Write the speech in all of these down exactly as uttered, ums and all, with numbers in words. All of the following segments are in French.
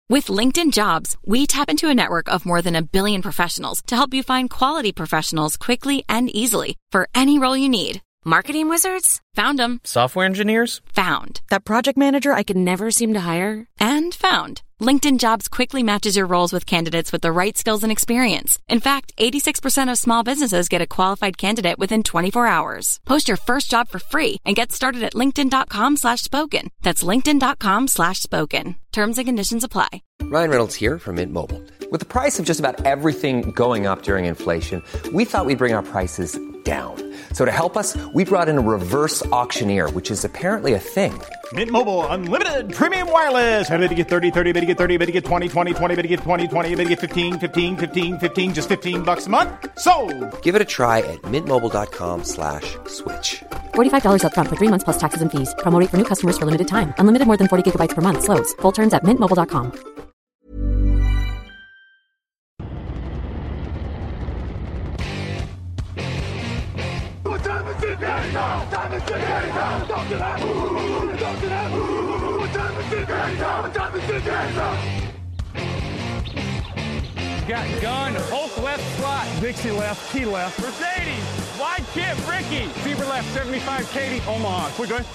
With LinkedIn Jobs, we tap into a network of more than a billion professionals to help you find quality professionals quickly and easily for any role you need. Marketing wizards? Found them. Software engineers? Found. That project manager I could never seem to hire? And found. LinkedIn Jobs quickly matches your roles with candidates with the right skills and experience. In fact, eighty-six percent of small businesses get a qualified candidate within twenty-four hours. Post your first job for free and get started at linkedin.com slash spoken. That's linkedin.com slash spoken. Terms and conditions apply. Ryan Reynolds here from Mint Mobile. With the price of just about everything going up during inflation, we thought we'd bring our prices down. So to help us, we brought in a reverse auctioneer, which is apparently a thing. Mint Mobile Unlimited Premium Wireless. How to get thirty, thirty, how to get thirty, how to get twenty, twenty, twenty, how to get twenty, twenty, how to get fifteen, fifteen, fifteen, fifteen, just fifteen bucks a month? Sold! Give it a try at mintmobile.com slash switch. forty-five dollars up front for three months plus taxes and fees. Promo rate for new customers for limited time. Unlimited more than forty gigabytes per month. Slows full terms at mint mobile dot com. Got gun, Hulk left slot, Dixie left, T left, Mercedes, wide chip, Ricky, Fever left, seventy-five, Katie, Omaha. We're good.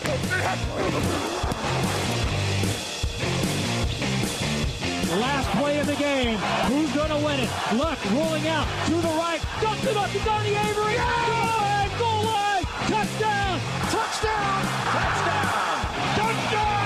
Last play of the game. Who's going to win it? Luck rolling out to the right. Dumps it up to Donnie Avery. Yeah! Goal line. Touchdown. Touchdown. Touchdown. Touchdown.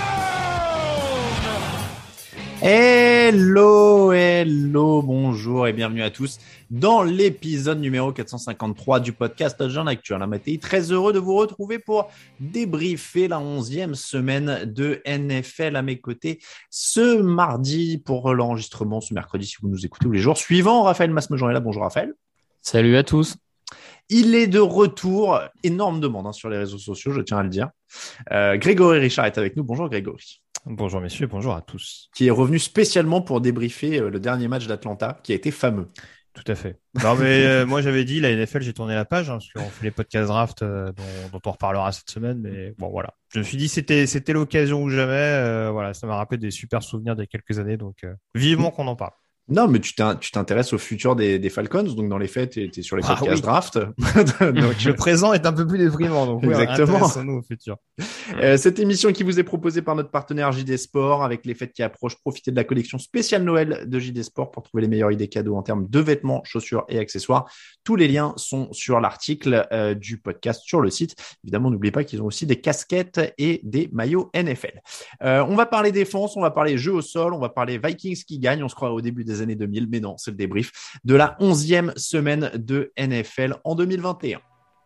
Hello, hello, bonjour et bienvenue à tous dans l'épisode numéro quatre cent cinquante-trois du podcast Touchdown Actu. Alain Mattei, très heureux de vous retrouver pour débriefer la onzième semaine de N F L à mes côtés ce mardi pour l'enregistrement, ce mercredi si vous nous écoutez ou les jours suivants. Raphaël Masmejean est là, bonjour Raphaël. Salut à tous. Il est de retour, énorme demande hein, sur les réseaux sociaux, je tiens à le dire. Euh, Grégory Richard est avec nous, bonjour Grégory. Bonjour messieurs, bonjour à tous. Qui est revenu spécialement pour débriefer le dernier match d'Atlanta, qui a été fameux. Tout à fait. Non mais euh, moi j'avais dit, la N F L, j'ai tourné la page, hein, parce qu'on fait les podcasts draft euh, dont, dont on reparlera cette semaine, mais bon voilà. Je me suis dit c'était c'était l'occasion ou jamais, euh, voilà, ça m'a rappelé des super souvenirs d'il y a quelques années, donc euh, vivement qu'on en parle. Non, mais tu t'intéresses au futur des, des Falcons, donc dans les faits, tu es sur les podcasts ah, oui. draft. donc, le présent est un peu plus déprimant, donc oui, intéressons-nous au futur. Euh, cette émission qui vous est proposée par notre partenaire J D Sport, avec les fêtes qui approchent, profitez de la collection spéciale Noël de J D Sport pour trouver les meilleures idées cadeaux en termes de vêtements, chaussures et accessoires. Tous les liens sont sur l'article euh, du podcast sur le site. Évidemment, n'oubliez pas qu'ils ont aussi des casquettes et des maillots N F L. Euh, on va parler défense, on va parler jeu au sol, on va parler Vikings qui gagnent, on se croit au début des années deux mille, mais non, c'est le débrief de la onzième semaine de N F L en deux mille vingt et un.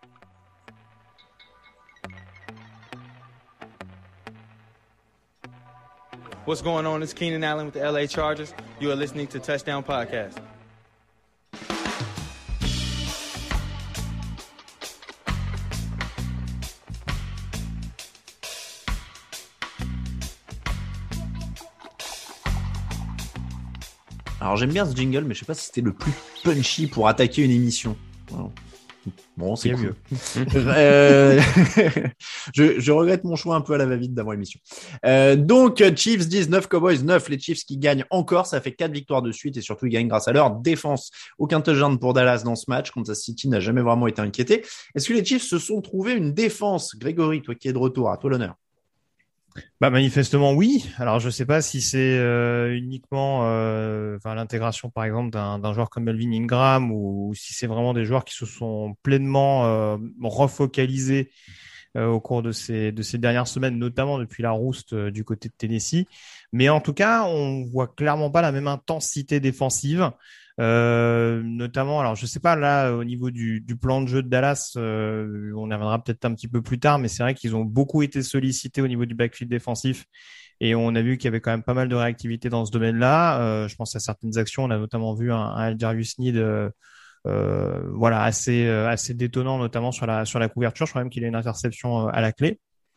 What's going on? It's Keenan Allen with the L A Chargers. You are listening to Touchdown Podcast. Alors j'aime bien ce jingle, mais je sais pas si c'était le plus punchy pour attaquer une émission. Bon, c'est cool. Mieux. euh, je, je regrette mon choix un peu à la va-vite d'avant l'émission. Euh, donc, Chiefs dix-neuf, Cowboys neuf. Les Chiefs qui gagnent encore, ça fait quatre victoires de suite et surtout ils gagnent grâce à leur défense. Aucun touchdown pour Dallas dans ce match. Kansas City n'a jamais vraiment été inquiété. Est-ce que les Chiefs se sont trouvés une défense? Grégory, toi qui es de retour, à toi l'honneur. Bah manifestement oui. Alors je sais pas si c'est euh, uniquement euh, enfin l'intégration par exemple d'un, d'un joueur comme Melvin Ingram ou, ou si c'est vraiment des joueurs qui se sont pleinement euh, refocalisés euh, au cours de ces de ces dernières semaines, notamment depuis la rouste euh, du côté de Tennessee. Mais en tout cas, on voit clairement pas la même intensité défensive. Euh, notamment, alors je sais pas là au niveau du, du plan de jeu de Dallas, euh, on y reviendra peut-être un petit peu plus tard, mais c'est vrai qu'ils ont beaucoup été sollicités au niveau du backfield défensif et on a vu qu'il y avait quand même pas mal de réactivité dans ce domaine-là. Euh, je pense à certaines actions, on a notamment vu un, un Jarvis Sneed, euh, euh, voilà assez euh, assez détonnant, notamment sur la sur la couverture. Je crois même qu'il a une interception euh, à la clé.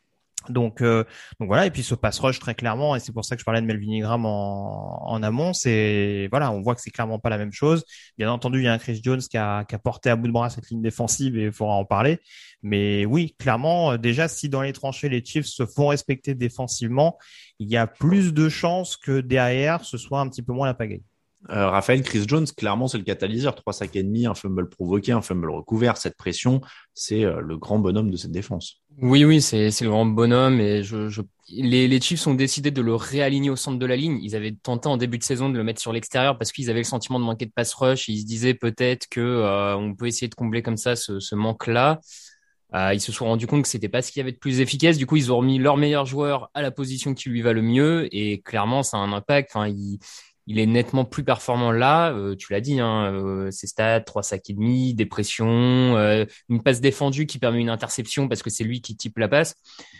Donc, euh, donc voilà. Et puis ce pass rush très clairement, et c'est pour ça que je parlais de Melvin Ingram en, en amont. C'est voilà, on voit que c'est clairement pas la même chose. Bien entendu, il y a un Chris Jones qui a, qui a porté à bout de bras cette ligne défensive et il faudra en parler. Mais oui, clairement, déjà si dans les tranchées les Chiefs se font respecter défensivement, il y a plus de chances que derrière ce soit un petit peu moins la pagaille. Euh, Raphaël, Chris Jones, clairement, c'est le catalyseur. Trois sacs et demi, un fumble provoqué, un fumble recouvert. Cette pression, c'est euh, le grand bonhomme de cette défense. Oui, oui, c'est c'est le grand bonhomme et je, je les les Chiefs ont décidé de le réaligner au centre de la ligne. Ils avaient tenté en début de saison de le mettre sur l'extérieur parce qu'ils avaient le sentiment de manquer de pass rush. Et ils se disaient peut-être que euh, on peut essayer de combler comme ça ce, ce manque-là. Euh, ils se sont rendus compte que c'était pas ce qu'il y avait de plus efficace. Du coup, ils ont remis leur meilleur joueur à la position qui lui va le mieux et clairement, ça a un impact. Enfin, il Il est nettement plus performant là. Euh, tu l'as dit, hein, euh, ses stats, trois sacs et demi, des pressions, euh, une passe défendue qui permet une interception parce que c'est lui qui type la passe.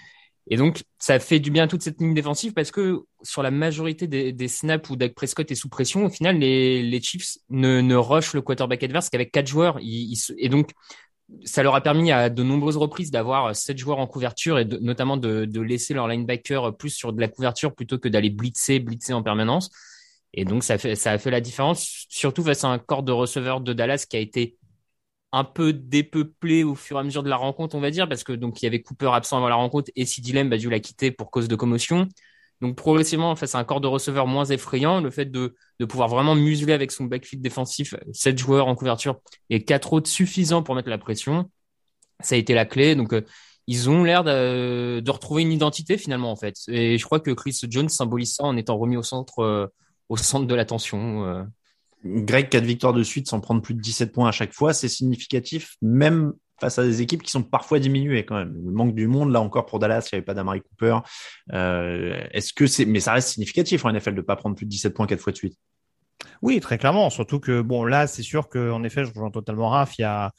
Et donc, ça fait du bien à toute cette ligne défensive parce que sur la majorité des, des snaps où Dak Prescott est sous pression, au final, les, les Chiefs ne, ne rushent le quarterback adverse qu'avec quatre joueurs. Ils, ils, et donc, ça leur a permis à de nombreuses reprises d'avoir sept joueurs en couverture et de, notamment de, de laisser leur linebacker plus sur de la couverture plutôt que d'aller blitzer, blitzer en permanence. Et donc, ça fait, ça a fait la différence, surtout face à un corps de receveurs de Dallas qui a été un peu dépeuplé au fur et à mesure de la rencontre, on va dire, parce que donc il y avait Cooper absent avant la rencontre et CeeDee Lamb a dû la quitter pour cause de commotion. Donc, progressivement, face à un corps de receveurs moins effrayant, le fait de, de pouvoir vraiment museler avec son backfield défensif, sept joueurs en couverture et quatre autres suffisants pour mettre la pression, ça a été la clé. Donc, euh, ils ont l'air de, de retrouver une identité finalement, en fait. Et je crois que Chris Jones symbolise ça en étant remis au centre, euh, au centre de l'attention. Euh. Greg, quatre victoires de suite sans prendre plus de dix-sept points à chaque fois, c'est significatif, même face à des équipes qui sont parfois diminuées quand même. Il manque du monde, là encore pour Dallas, il n'y avait pas d'Amari Cooper. Euh, est-ce que c'est, mais ça reste significatif en N F L de pas prendre plus de dix-sept points quatre fois de suite. Oui, très clairement. Surtout que bon, là, c'est sûr que en effet, je rejoins totalement Raph. Il y a,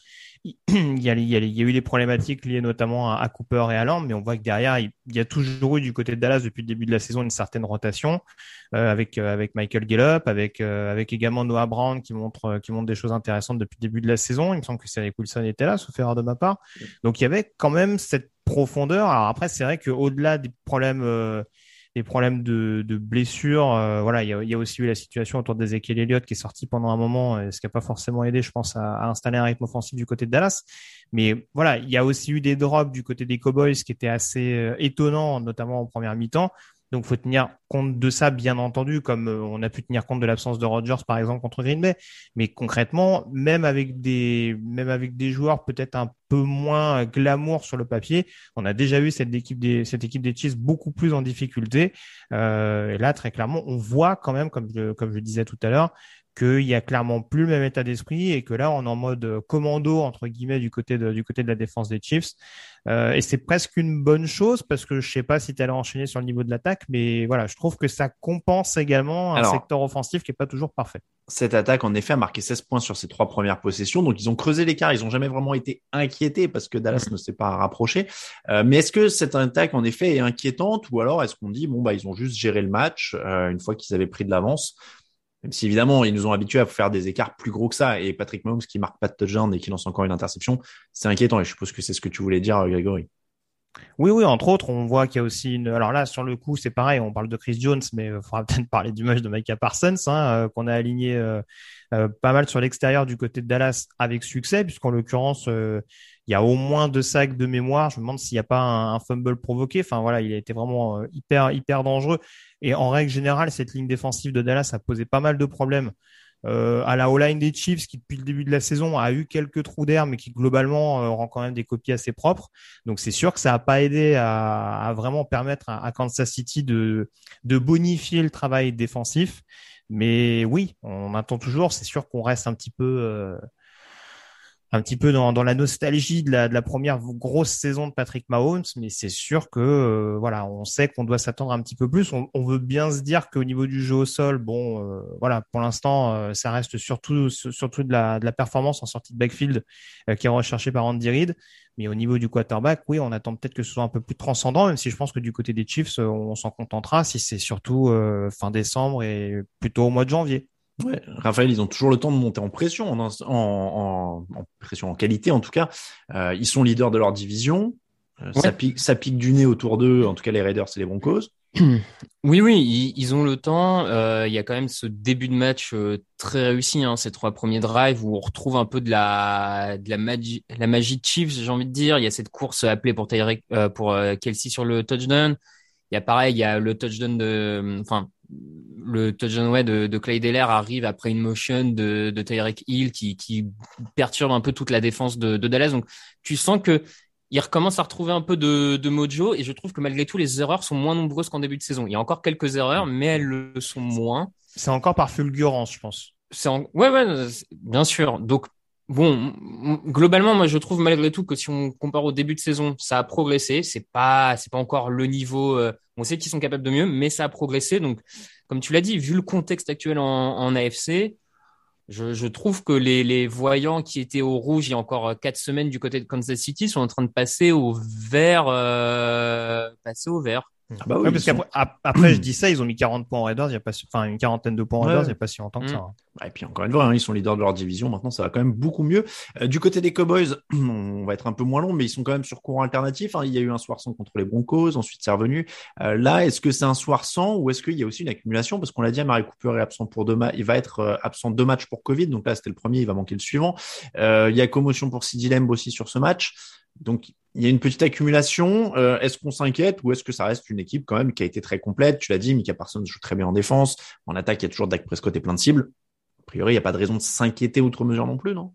il y a, il y a, il y a eu des problématiques liées notamment à, à Cooper et à Lamb, mais on voit que derrière, il, il y a toujours eu du côté de Dallas depuis le début de la saison une certaine rotation euh, avec euh, avec Michael Gallup, avec euh, avec également Noah Brown qui montre euh, qui montre des choses intéressantes depuis le début de la saison. Il me semble que Cedric Wilson était là, sauf erreur de ma part. Donc il y avait quand même cette profondeur. Alors après, c'est vrai qu'au-delà des problèmes euh, des problèmes de, de blessures. Euh, voilà, il y a, il y a aussi eu la situation autour d'Ezekiel Elliott qui est sorti pendant un moment, ce qui n'a pas forcément aidé, je pense, à, à installer un rythme offensif du côté de Dallas. Mais voilà, il y a aussi eu des drops du côté des Cowboys qui étaient assez euh, étonnants, notamment en première mi-temps. Donc, faut tenir compte de ça, bien entendu, comme euh, on a pu tenir compte de l'absence de Rodgers, par exemple, contre Green Bay. Mais concrètement, même avec des, même avec des joueurs peut-être un peu moins glamour sur le papier, on a déjà vu cette équipe des, cette équipe des Chiefs beaucoup plus en difficulté. Euh, et là, très clairement, on voit quand même, comme je, comme je le disais tout à l'heure, qu'il y a clairement plus le même état d'esprit et que là, on est en mode commando, entre guillemets, du côté de, du côté de la défense des Chiefs. Euh, et c'est presque une bonne chose parce que je sais pas si tu allais enchaîner sur le niveau de l'attaque, mais voilà, je trouve que ça compense également un Alors, secteur offensif qui est pas toujours parfait. Cette attaque, en effet, a marqué seize points sur ses trois premières possessions. Donc, ils ont creusé l'écart. Ils ont jamais vraiment été inquiétés parce que Dallas mmh. ne s'est pas rapproché. Euh, mais est-ce que cette attaque, en effet, est inquiétante ou alors est-ce qu'on dit, bon, bah, ils ont juste géré le match euh, une fois qu'ils avaient pris de l'avance? Même si évidemment, ils nous ont habitués à faire des écarts plus gros que ça. Et Patrick Mahomes qui marque pas de touchdown et qui lance encore une interception, c'est inquiétant. Et je suppose que c'est ce que tu voulais dire, Grégory. Oui, oui, entre autres, on voit qu'il y a aussi une. Alors là, sur le coup, c'est pareil, on parle de Chris Jones, mais il faudra peut-être parler du match de Micah Parsons, hein, euh, qu'on a aligné euh, euh, pas mal sur l'extérieur du côté de Dallas avec succès, puisqu'en l'occurrence, euh, il y a au moins deux sacs de mémoire. Je me demande s'il n'y a pas un, un fumble provoqué. Enfin voilà, il a été vraiment euh, hyper, hyper dangereux. Et en règle générale, cette ligne défensive de Dallas a posé pas mal de problèmes. Euh, à la O-line des Chiefs qui depuis le début de la saison a eu quelques trous d'air mais qui globalement euh, rend quand même des copies assez propres. Donc c'est sûr que ça n'a pas aidé à, à vraiment permettre à, à Kansas City de, de bonifier le travail défensif. Mais oui, on attend toujours. C'est sûr qu'on reste un petit peu euh, un petit peu dans, dans la nostalgie de la, de la première grosse saison de Patrick Mahomes, mais c'est sûr que euh, voilà, on sait qu'on doit s'attendre un petit peu plus. On, on veut bien se dire qu'au niveau du jeu au sol, bon, euh, voilà, pour l'instant, euh, ça reste surtout surtout de la, de la performance en sortie de backfield euh, qui est recherchée par Andy Reid. Mais au niveau du quarterback, oui, on attend peut-être que ce soit un peu plus transcendant, même si je pense que du côté des Chiefs, on s'en contentera si c'est surtout euh, fin décembre et plutôt au mois de janvier. Ouais, Raphaël, ils ont toujours le temps de monter en pression, en, en, en, en pression en qualité en tout cas. Euh, ils sont leaders de leur division. Euh, Ouais. ça pique, ça pique du nez autour d'eux. En tout cas, les Raiders et les Broncos. Oui, oui, ils, ils ont le temps. Euh, il y a quand même ce début de match euh, très réussi, hein, ces trois premiers drives où on retrouve un peu de la de la magie, la magie de Chiefs, j'ai envie de dire. Il y a cette course appelée pour Tyreek, euh, pour euh, Kelsey sur le touchdown. Il y a pareil, il y a le touchdown de, enfin, le touchdown ouais de, de Clyde Heller arrive après une motion de, de Tyreek Hill qui qui perturbe un peu toute la défense de, de Dallas. Donc tu sens que il recommence à retrouver un peu de, de mojo et je trouve que malgré tout, les erreurs sont moins nombreuses qu'en début de saison. Il y a encore quelques erreurs, mais elles le sont moins. C'est encore par fulgurance, je pense. C'est en... Ouais, ouais, bien sûr. Donc, bon, globalement, moi, je trouve malgré tout que si on compare au début de saison, ça a progressé. C'est pas, c'est pas encore le niveau, euh... on sait qu'ils sont capables de mieux, mais ça a progressé. Donc, comme tu l'as dit, vu le contexte actuel en, en A F C, Je, je trouve que les, les voyants qui étaient au rouge il y a encore quatre semaines du côté de Kansas City sont en train de passer au vert, euh, passer au vert. Ah bah oui, ouais, parce sont... qu'après, après, je dis ça, ils ont mis quarante points aux Raiders, il y a pas, enfin, une quarantaine de points aux Raiders, il n'y a pas si longtemps que ça. Hein. Et puis encore une fois, hein, ils sont leaders de leur division. Maintenant, ça va quand même beaucoup mieux. Euh, du côté des Cowboys, on va être un peu moins long, mais ils sont quand même sur courant alternatif. Hein. Il y a eu un soir sans contre les Broncos, ensuite c'est revenu. Euh, là, est-ce que c'est un soir sans ou est-ce qu'il y a aussi une accumulation? Parce qu'on l'a dit, Amari Cooper est absent pour deux matchs. Il va être euh, absent deux matchs pour Covid. Donc là, c'était le premier, il va manquer le suivant. Euh, il y a commotion pour CeeDee Lamb aussi sur ce match. Donc, il y a une petite accumulation. Euh, est-ce qu'on s'inquiète ou est-ce que ça reste une équipe quand même qui a été très complète? Tu l'as dit, Micah Parsons joue très bien en défense. En attaque, il y a toujours Dak Prescott et plein de cibles. A priori, il n'y a pas de raison de s'inquiéter outre mesure non plus, non?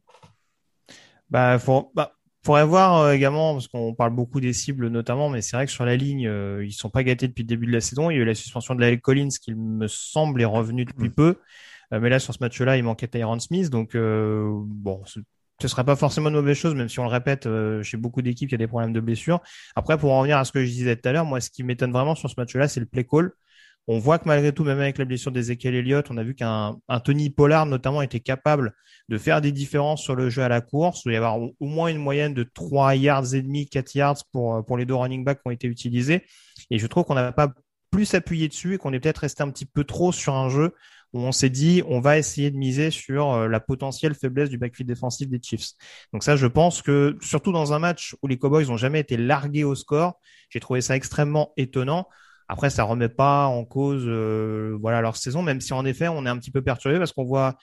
Bah, faut, bah, faudrait voir euh, également, parce qu'on parle beaucoup des cibles notamment, mais c'est vrai que sur la ligne, euh, ils sont pas gâtés depuis le début de la saison. Il y a eu la suspension de La'el Collins qui me semble est revenu depuis mmh. peu. Euh, mais là, sur ce match-là, il manquait Tyron Smith. Donc, euh, bon, ce serait pas forcément une mauvaise chose, même si on le répète, euh, chez beaucoup d'équipes, il y a des problèmes de blessures. Après, pour en revenir à ce que je disais tout à l'heure, moi, ce qui m'étonne vraiment sur ce match-là, c'est le play call. On voit que malgré tout, même avec la blessure d'Ezekiel Elliott, on a vu qu'un un Tony Pollard, notamment, était capable de faire des différences sur le jeu à la course. Il doit y avoir au moins une moyenne de trois yards et demi, quatre yards pour, pour les deux running backs qui ont été utilisés. Et je trouve qu'on n'a pas plus appuyé dessus et qu'on est peut-être resté un petit peu trop sur un jeu où on s'est dit, on va essayer de miser sur la potentielle faiblesse du backfield défensif des Chiefs. Donc ça, je pense que, surtout dans un match où les Cowboys n'ont jamais été largués au score, j'ai trouvé ça extrêmement étonnant. Après, ça remet pas en cause, euh, voilà, leur saison, même si en effet, on est un petit peu perturbé parce qu'on voit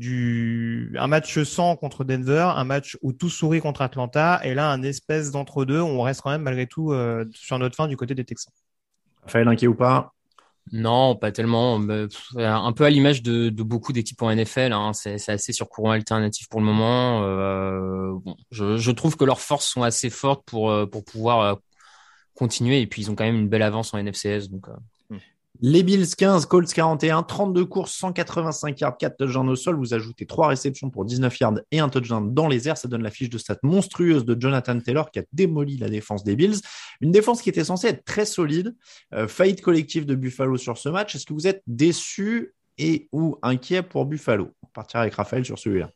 du, un match sans contre Denver, un match où tout sourit contre Atlanta, et là, un espèce d'entre-deux où on reste quand même malgré tout euh, sur notre fin du côté des Texans. Raphaël, inquiet ou pas? Non, pas tellement. Un peu à l'image de, de beaucoup d'équipes en N F L, hein. C'est, c'est assez sur courant alternatif pour le moment. Euh, bon, je, je trouve que leurs forces sont assez fortes pour pour pouvoir continuer. Et puis ils ont quand même une belle avance en N F C S. Donc. Euh... Les Bills quinze, Colts quarante et un, trente-deux courses, cent quatre-vingt-cinq yards, quatre touchdowns au sol. Vous ajoutez trois réceptions pour dix-neuf yards et un touchdown dans les airs. Ça donne la fiche de stats monstrueuse de Jonathan Taylor qui a démoli la défense des Bills. Une défense qui était censée être très solide. Euh, faillite collective de Buffalo sur ce match. Est-ce que vous êtes déçu et ou inquiet pour Buffalo? On partira avec Raphaël sur celui-là.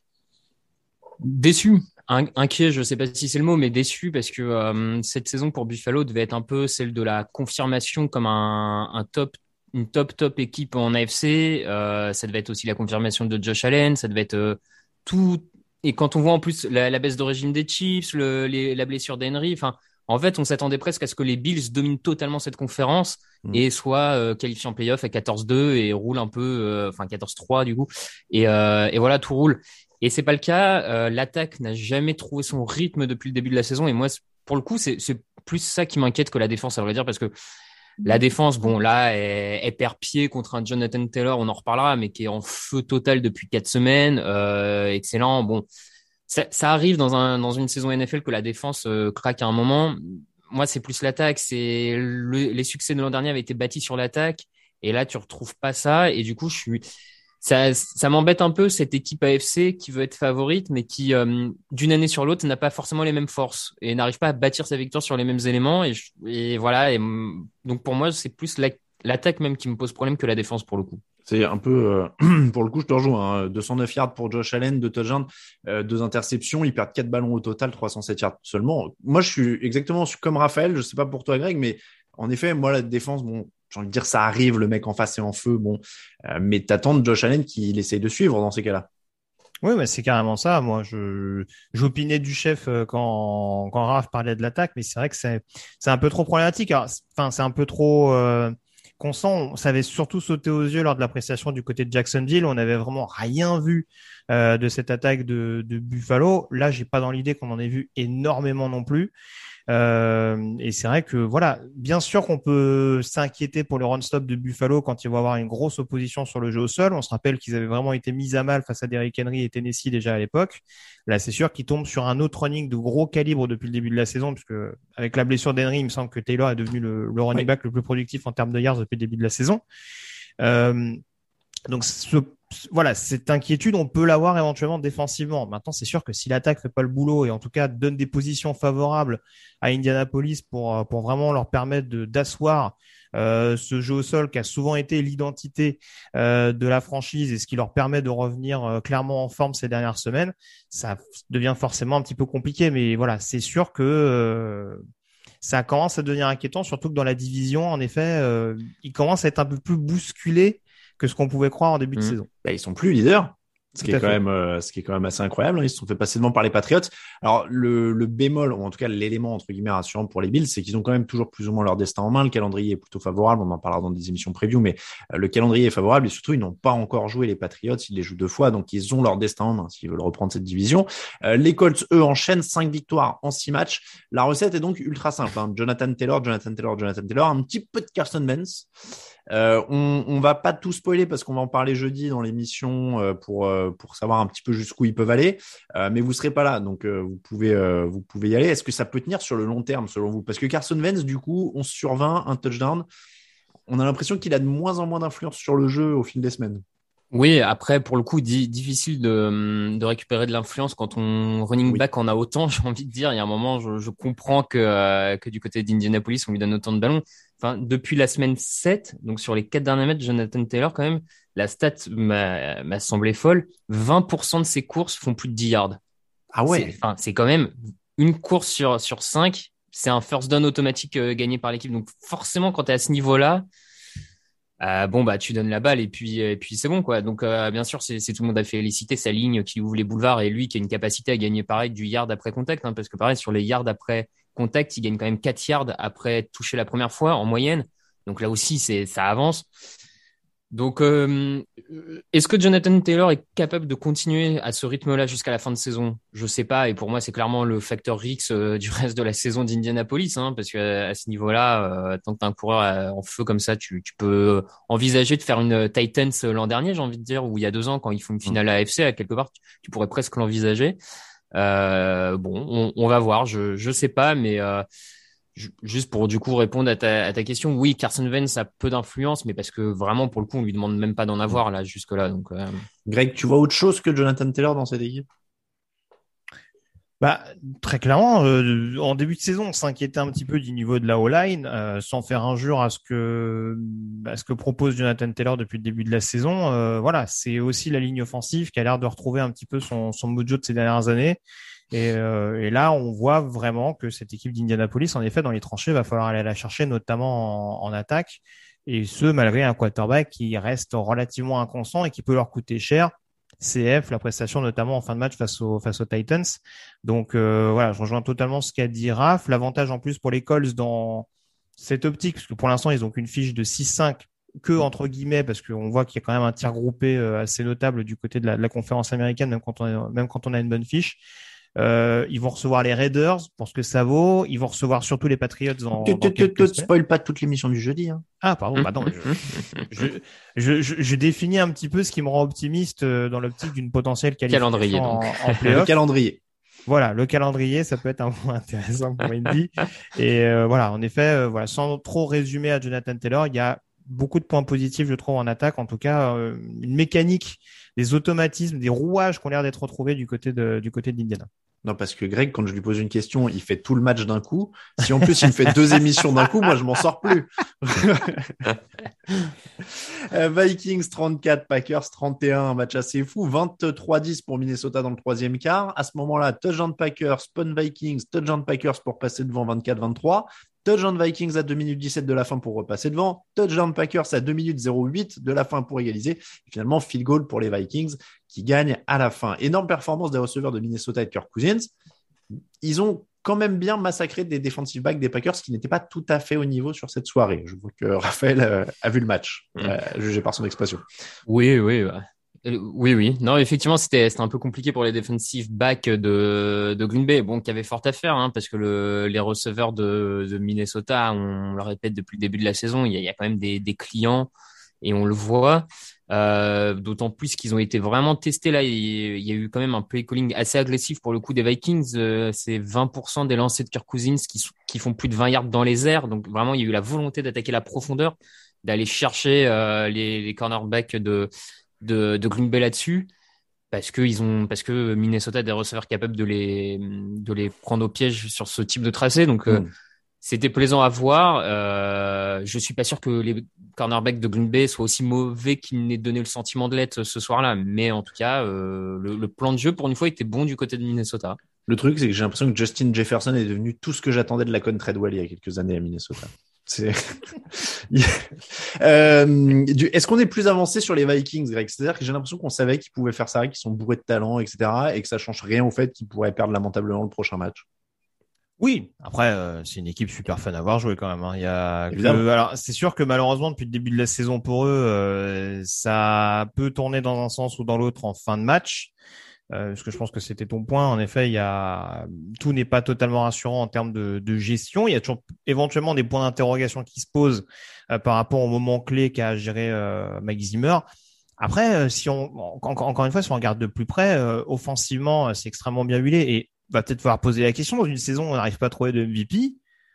Déçu. In- inquiet, je sais pas si c'est le mot, mais déçu parce que euh, cette saison pour Buffalo devait être un peu celle de la confirmation comme un, un top une top top équipe en A F C, euh, ça devait être aussi la confirmation de Josh Allen, ça devait être euh, tout. Et quand on voit en plus la, la baisse de régime des Chiefs, le, les, la blessure d'Henry, enfin, en fait, on s'attendait presque à ce que les Bills dominent totalement cette conférence mmh. et soient euh, qualifiés en playoff à quatorze deux et roulent un peu, euh, enfin quatorze trois du coup. Et, euh, et voilà, tout roule. Et c'est pas le cas. Euh, l'attaque n'a jamais trouvé son rythme depuis le début de la saison. Et moi, pour le coup, c'est, c'est plus ça qui m'inquiète que la défense, à vrai dire, parce que la défense, bon, là, elle, elle perd pied contre un Jonathan Taylor, on en reparlera, mais qui est en feu total depuis quatre semaines. Euh, excellent. Bon, ça, ça arrive dans un dans une saison N F L que la défense euh, craque à un moment. Moi, c'est plus l'attaque. C'est le, les succès de l'an dernier avaient été bâtis sur l'attaque, et là, tu retrouves pas ça. Et du coup, je suis ça, ça m'embête un peu cette équipe A F C qui veut être favorite, mais qui euh, d'une année sur l'autre n'a pas forcément les mêmes forces et n'arrive pas à bâtir sa victoire sur les mêmes éléments. Et, je, et voilà. Et donc pour moi, c'est plus la, l'attaque même qui me pose problème que la défense pour le coup. C'est un peu, euh, pour le coup, je te rejoins. Hein, deux cent neuf yards pour Josh Allen, deux touchdowns, euh, deux interceptions. Ils perdent quatre ballons au total, trois cent sept yards seulement. Moi, je suis exactement comme Raphaël. Je sais pas pour toi, Greg, mais en effet, moi, la défense, bon, j'ai envie de dire, ça arrive, le mec en face est en feu, bon, euh, mais t'attends de Josh Allen qu'il essaye de suivre dans ces cas-là. Oui, mais c'est carrément ça. Moi, je j'opinais du chef quand quand Raph parlait de l'attaque, mais c'est vrai que c'est c'est un peu trop problématique. Alors, enfin, c'est un peu trop euh, constant. Ça avait surtout sauté aux yeux lors de l'appréciation du côté de Jacksonville. On n'avait vraiment rien vu euh, de cette attaque de de Buffalo. Là, j'ai pas dans l'idée qu'on en ait vu énormément non plus. Euh, et c'est vrai que voilà, bien sûr qu'on peut s'inquiéter pour le run-stop de Buffalo quand ils vont avoir une grosse opposition sur le jeu au sol. On se rappelle qu'ils avaient vraiment été mis à mal face à Derrick Henry et Tennessee déjà à l'époque. Là, c'est sûr qu'ils tombent sur un autre running de gros calibre depuis le début de la saison, puisque avec la blessure d'Henry, il me semble que Taylor est devenu le, le running back le plus productif en termes de yards depuis le début de la saison. Euh, donc ce Voilà, cette inquiétude, on peut l'avoir éventuellement défensivement. Maintenant, c'est sûr que si l'attaque fait pas le boulot et en tout cas donne des positions favorables à Indianapolis pour pour vraiment leur permettre de d'asseoir euh, ce jeu au sol qui a souvent été l'identité euh, de la franchise et ce qui leur permet de revenir euh, clairement en forme ces dernières semaines, ça devient forcément un petit peu compliqué. Mais voilà, c'est sûr que euh, ça commence à devenir inquiétant, surtout que dans la division, en effet, euh, ils commencent à être un peu plus bousculés que ce qu'on pouvait croire en début de mmh. saison. Bah, ils sont plus leaders, ce qui Tout est quand même, euh, ce qui est quand même assez incroyable. Ils se sont fait passer devant par les Patriots. Alors le, le bémol, ou en tout cas l'élément entre guillemets rassurant pour les Bills, c'est qu'ils ont quand même toujours plus ou moins leur destin en main. Le calendrier est plutôt favorable. On en parlera dans des émissions preview, mais euh, le calendrier est favorable et surtout ils n'ont pas encore joué les Patriots. Ils les jouent deux fois, donc ils ont leur destin en main s'ils veulent reprendre cette division. Euh, les Colts, eux, enchaînent cinq victoires en six matchs. La recette est donc ultra simple. Hein. Jonathan Taylor, Jonathan Taylor, Jonathan Taylor, un petit peu de Carson Wentz. Euh, on, on va pas tout spoiler parce qu'on va en parler jeudi dans l'émission euh, pour euh, pour savoir un petit peu jusqu'où ils peuvent aller. Euh, mais vous serez pas là, donc euh, vous pouvez euh, vous pouvez y aller. Est-ce que ça peut tenir sur le long terme selon vous? Parce que Carson Wentz, du coup, onze sur vingt, un touchdown. On a l'impression qu'il a de moins en moins d'influence sur le jeu au fil des semaines. Oui, après, pour le coup, di- difficile de, de récupérer de l'influence quand on running Oui. back en a autant, j'ai envie de dire. Il y a un moment, je, je comprends que, euh, que du côté d'Indianapolis, on lui donne autant de ballons. Enfin, depuis la semaine sept, donc sur les quatre derniers mètres, Jonathan Taylor, quand même, la stat m'a, m'a semblé folle. vingt pour cent de ses courses font plus de dix yards. Ah ouais. C'est, enfin, c'est quand même une course sur, sur cinq. C'est un first down automatique euh, gagné par l'équipe. Donc, forcément, quand tu es à ce niveau-là, Euh, bon bah tu donnes la balle et puis et puis c'est bon quoi. Donc euh, bien sûr c'est, c'est tout le monde a félicité sa ligne qui ouvre les boulevards et lui qui a une capacité à gagner pareil du yard après contact hein, parce que pareil sur les yards après contact il gagne quand même quatre yards après toucher la première fois en moyenne. Donc là aussi c'est ça avance. Donc euh, est-ce que Jonathan Taylor est capable de continuer à ce rythme-là jusqu'à la fin de saison? Je sais pas et pour moi c'est clairement le facteur X euh, du reste de la saison d'Indianapolis hein, parce que à ce niveau-là euh, tant que t'as un coureur en feu comme ça tu, tu peux envisager de faire une Titans l'an dernier j'ai envie de dire ou il y a deux ans quand ils font une finale A F C à quelque part tu, tu pourrais presque l'envisager. Euh, bon on, on va voir je je sais pas mais euh, juste pour du coup répondre à ta, à ta question, oui, Carson Wentz a peu d'influence, mais parce que vraiment pour le coup on lui demande même pas d'en avoir là jusque là. Donc, euh... Greg, tu vois autre chose que Jonathan Taylor dans cette équipe? Bah très clairement, euh, en début de saison, on s'inquiétait un petit peu du niveau de la O-line, euh, sans faire injure à ce que à ce que propose Jonathan Taylor depuis le début de la saison. Euh, voilà, c'est aussi la ligne offensive qui a l'air de retrouver un petit peu son son mojo de ces dernières années. Et, euh, et là, on voit vraiment que cette équipe d'Indianapolis, en effet, dans les tranchées, va falloir aller la chercher, notamment en, en attaque. Et ce, malgré un quarterback qui reste relativement inconstant et qui peut leur coûter cher. C F, la prestation notamment en fin de match face aux, face aux Titans. Donc euh, voilà, je rejoins totalement ce qu'a dit Raph. L'avantage en plus pour les Colts dans cette optique, parce que pour l'instant, ils ont qu'une fiche de six cinq que entre guillemets, parce qu'on voit qu'il y a quand même un tir groupé assez notable du côté de la, de la conférence américaine, même quand on a, même quand on a une bonne fiche. Euh, ils vont recevoir les Raiders pour ce que ça vaut. Ils vont recevoir surtout les Patriots en. Tu ne spoil pas toute l'émission du jeudi. Hein. Ah pardon, bah non, je, je, je, je définis un petit peu ce qui me rend optimiste dans l'optique d'une potentielle qualification calendrier, donc. en, en playoff. Le calendrier. Voilà, le calendrier, ça peut être un point intéressant pour Indy. Et euh, voilà, en effet, euh, voilà, sans trop résumer à Jonathan Taylor, il y a beaucoup de points positifs, je trouve, en attaque. En tout cas, euh, une mécanique, des automatismes, des rouages qui ont l'air d'être retrouvés du côté de du côté d'Indiana. Non, parce que Greg, quand je lui pose une question, il fait tout le match d'un coup. Si en plus il me fait deux émissions d'un coup, moi je m'en sors plus. Vikings trente-quatre, Packers trente et un, un match assez fou. vingt-trois dix pour Minnesota dans le troisième quart. À ce moment-là, touchdown Packers, punt Vikings, touchdown Packers pour passer devant vingt-quatre vingt-trois. Touchdown Vikings à deux minutes dix-sept de la fin pour repasser devant. Touchdown Packers à deux minutes zéro huit de la fin pour égaliser. Et finalement, field goal pour les Vikings qui gagnent à la fin. Énorme performance des receveurs de Minnesota et de Kirk Cousins. Ils ont quand même bien massacré des defensive backs des Packers qui n'étaient pas tout à fait au niveau sur cette soirée. Je vois que Raphaël euh, a vu le match, mmh. euh, jugé par son expression. Oui, oui, ouais. Oui, oui. Non, effectivement, c'était, c'était un peu compliqué pour les defensive backs de, de Green Bay. Bon, qui avait fort à faire, hein, parce que le, les receveurs de, de Minnesota, on le répète depuis le début de la saison, il y a, il y a quand même des, des clients et on le voit. Euh, d'autant plus qu'ils ont été vraiment testés là. Il, il y a eu quand même un play calling assez agressif pour le coup des Vikings. Euh, c'est vingt pour cent des lancers de Kirk Cousins qui, qui font plus de vingt yards dans les airs. Donc vraiment, il y a eu la volonté d'attaquer la profondeur, d'aller chercher euh, les, les cornerbacks de de, de Green Bay là-dessus, parce que ils ont, parce que Minnesota a des receveurs capables de les, de les prendre au piège sur ce type de tracé. Donc, mmh. euh, c'était plaisant à voir. Euh, je suis pas sûr que les cornerbacks de Green Bay soient aussi mauvais qu'ils n'aient donné le sentiment de l'être ce soir-là. Mais en tout cas, euh, le, le plan de jeu, pour une fois, était bon du côté de Minnesota. Le truc, c'est que j'ai l'impression que Justin Jefferson est devenu tout ce que j'attendais de Laquan Treadwell il y a quelques années à Minnesota. C'est... euh, du... Est-ce qu'on est plus avancé sur les Vikings, Greg? C'est-à-dire que j'ai l'impression qu'on savait qu'ils pouvaient faire ça, qu'ils sont bourrés de talent, et cetera, et que ça change rien au fait qu'ils pourraient perdre lamentablement le prochain match. Oui, après euh, c'est une équipe super fun à voir jouer quand même. Hein. Il y a que... alors c'est sûr que malheureusement depuis le début de la saison pour eux, euh, ça peut tourner dans un sens ou dans l'autre en fin de match. Euh, parce que je pense que c'était ton point. En effet, il y a tout n'est pas totalement rassurant en termes de, de gestion. Il y a toujours éventuellement des points d'interrogation qui se posent euh, par rapport au moment clé qu'a géré euh, Mike Zimmer. Après, euh, si on encore, encore une fois, si on regarde de plus près, euh, offensivement, c'est extrêmement bien huilé et va peut-être falloir poser la question. Dans une saison où on n'arrive pas à trouver de M V P,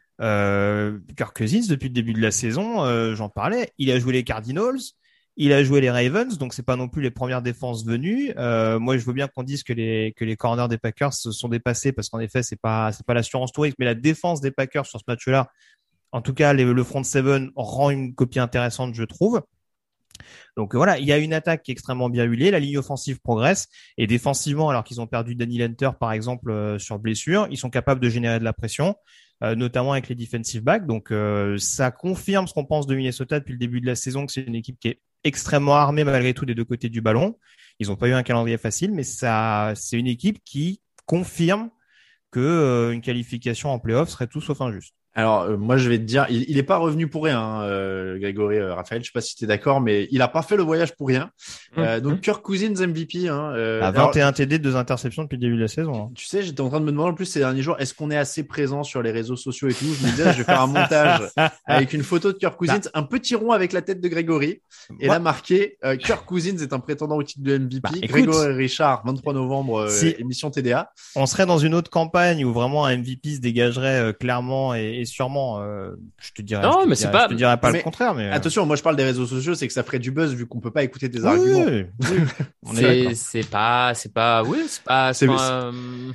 euh, Kirk Cousins depuis le début de la saison, euh, j'en parlais, il a joué les Cardinals. Il a joué les Ravens, donc c'est pas non plus les premières défenses venues. Euh, moi, je veux bien qu'on dise que les que les corners des Packers se sont dépassés parce qu'en effet, c'est pas c'est pas l'assurance touriste, mais la défense des Packers sur ce match-là, en tout cas, les, le front seven rend une copie intéressante, je trouve. Donc voilà, il y a une attaque qui est extrêmement bien huilée, la ligne offensive progresse et défensivement, alors qu'ils ont perdu Danny Lenter par exemple euh, sur blessure, ils sont capables de générer de la pression. Euh, notamment avec les defensive backs. Donc, euh, ça confirme ce qu'on pense de Minnesota depuis le début de la saison, que c'est une équipe qui est extrêmement armée malgré tout des deux côtés du ballon. Ils n'ont pas eu un calendrier facile, mais ça, c'est une équipe qui confirme que euh, une qualification en play-off serait tout sauf injuste. Alors, euh, moi, je vais te dire, il, il est pas revenu pour rien, hein, euh, Grégory, euh, Raphaël. Je sais pas si tu es d'accord, mais il a pas fait le voyage pour rien. Euh, mmh. Donc, Kirk Cousins M V P. Hein, euh, à vingt et un T D, deux interceptions depuis le début de la saison. Hein. Tu sais, j'étais en train de me demander en plus ces derniers jours, est-ce qu'on est assez présent sur les réseaux sociaux et tout. Je me disais, je vais faire un montage avec une photo de Kirk Cousins, bah. un petit rond avec la tête de Grégory, et bah. là marqué, euh, Kirk Cousins est un prétendant au titre de M V P. Bah, Grégory Richard, vingt-trois novembre, euh, si émission T D A. On serait dans une autre campagne où vraiment un M V P se dégagerait euh, clairement et, et sûrement. Euh, je te dirais, non, je te mais dirais, c'est pas, je te dirais pas mais, le contraire, mais attention, moi je parle des réseaux sociaux, c'est que ça ferait du buzz vu qu'on peut pas écouter tes oui, arguments. Oui, oui. On c'est, est c'est pas, c'est pas, oui, c'est pas, c'est, c'est pas, euh...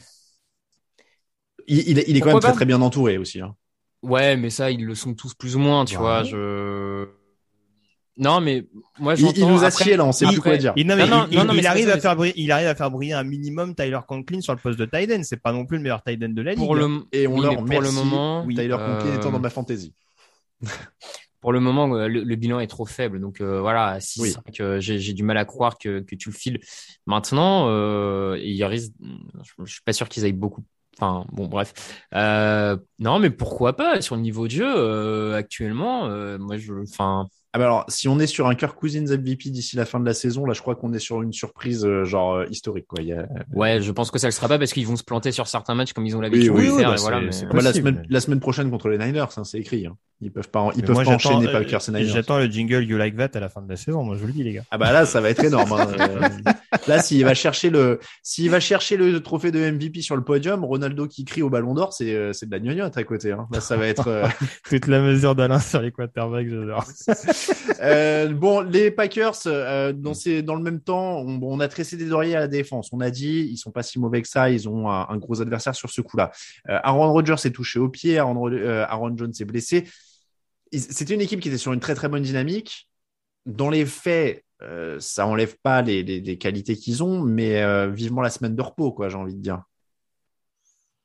il, il, il est quand même très très bien entouré aussi. Hein. Ouais, mais ça, ils le sont tous plus ou moins, tu ouais. vois. Je. Non, mais moi, j'entends. Il, il nous assied après, là, on sait après, plus quoi dire. Il, non, mais non, il, non, non, il, mais il arrive à faire briller, il arrive à faire briller un minimum Tyler Conklin sur le poste de tight end. C'est pas non plus le meilleur tight end de la ligue. Pour le, et on oui, leur pour merci, le moment, oui, Tyler euh... Conklin étant dans ma fantasy. Pour le moment, le, le bilan est trop faible, donc euh, voilà. Si oui. que j'ai, j'ai du mal à croire que que tu le files maintenant. Euh, il risque. Je, je suis pas sûr qu'ils aillent beaucoup. Enfin, bon, bref. Euh, non, mais pourquoi pas sur le niveau de jeu euh, actuellement. Euh, moi, je. Enfin. Ah bah alors, si on est sur un Kirk Cousins M V P d'ici la fin de la saison, là, je crois qu'on est sur une surprise euh, genre euh, historique, quoi. Il y a... Ouais, je pense que ça le sera pas parce qu'ils vont se planter sur certains matchs comme ils ont l'habitude oui, oui, de oui, faire. Bah, et c'est, voilà, mais... c'est bah, la semaine, la semaine prochaine contre les Niners, hein, c'est écrit. Hein. Ils peuvent pas, ils peuvent moi, pas enchaîner euh, Packers et Niners. J'attends le jingle You Like That à la fin de la saison. Moi, je vous le dis, les gars. Ah bah là, ça va être énorme. Hein. euh, là, s'il va chercher le, s'il va chercher le trophée de M V P sur le podium, Ronaldo qui crie au Ballon d'Or, c'est, c'est de la gnognotte à côté. Hein. Là, ça va être euh... toute la mesure d'Alain sur les quarterbacks, j'adore. euh, bon, les Packers, euh, dans, ces, dans le même temps, on, on a tressé des oreillers à la défense. On a dit, ils sont pas si mauvais que ça. Ils ont un, un gros adversaire sur ce coup-là. Euh, Aaron Rodgers s'est touché au pied. Aaron, euh, Aaron Jones s'est blessé. C'était une équipe qui était sur une très très bonne dynamique. Dans les faits, euh, ça enlève pas les, les, les qualités qu'ils ont, mais euh, vivement la semaine de repos, quoi. J'ai envie de dire.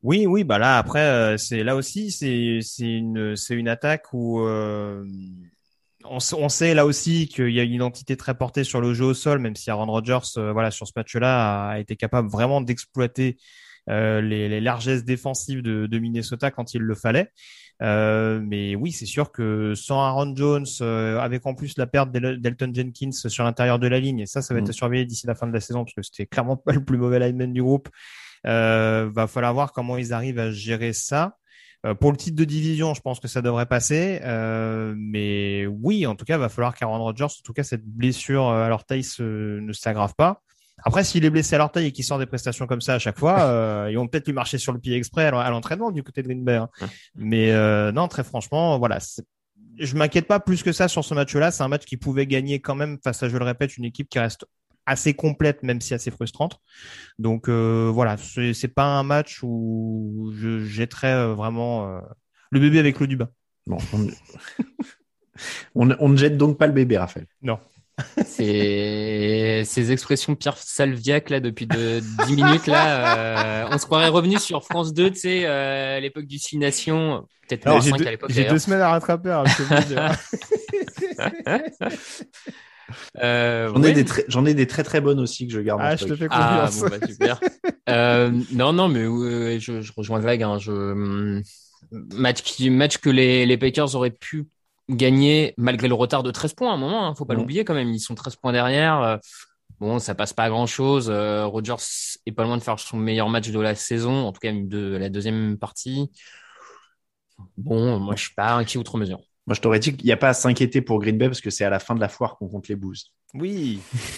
Oui, oui, bah là après euh, c'est là aussi c'est c'est une c'est une attaque où euh, on, on sait là aussi qu'il y a une identité très portée sur le jeu au sol, même si Aaron Rodgers euh, voilà sur ce match-là a, a été capable vraiment d'exploiter euh, les, les largesses défensives de, de Minnesota quand il le fallait. Euh, mais oui, c'est sûr que sans Aaron Jones, euh, avec en plus la perte d'El- d'Elton Jenkins sur l'intérieur de la ligne, et ça, ça va être Mm. à surveiller d'ici la fin de la saison parce que c'était clairement pas le plus mauvais lineman du groupe. Euh, va falloir voir comment ils arrivent à gérer ça. Euh, pour le titre de division, je pense que ça devrait passer. Euh, mais oui, en tout cas, va falloir qu'Aaron Rodgers, en tout cas, cette blessure à l'orteil se, ne s'aggrave pas. Après, s'il est blessé à l'orteil et qu'il sort des prestations comme ça à chaque fois, euh, ils vont peut-être lui marcher sur le pied exprès à l'entraînement du côté de Green Bay. Hein. Mais euh, non, très franchement, voilà. C'est... Je m'inquiète pas plus que ça sur ce match-là. C'est un match qui pouvait gagner quand même face à, je le répète, une équipe qui reste assez complète, même si assez frustrante. Donc euh, voilà, c'est, c'est pas un match où je jetterais euh, vraiment euh, le bébé avec l'eau du bain. Bon, on... on, on ne jette donc pas le bébé, Raphaël. Non. C'est ces expressions Pierre Salviac là depuis de dix minutes là, euh, on se croirait revenu sur France deux, tu sais, euh, à l'époque du Six Nations, peut-être Alors, le j'ai cinq deux, à l'époque. J'ai d'ailleurs. deux semaines à rattraper. Hein, je peux vous dire. euh, J'en ai ouais. des très, j'en ai des très très bonnes aussi que je garde. Ah, en je stock. te fais Ah confiance. bon bah super. euh, non non mais ouais, je, je rejoins Greg. Hein, je match qui match que les les Packers auraient pu gagner malgré le retard de treize points à un moment. Hein, faut pas Mmh. l'oublier quand même. Ils sont treize points derrière. Euh, bon, ça passe pas à grand chose. Euh, Rodgers est pas loin de faire son meilleur match de la saison, en tout cas de la deuxième partie. Bon, moi je suis pas inquiet outre mesure. Moi, je t'aurais dit qu'il n'y a pas à s'inquiéter pour Green Bay parce que c'est à la fin de la foire qu'on compte les bouses. Oui.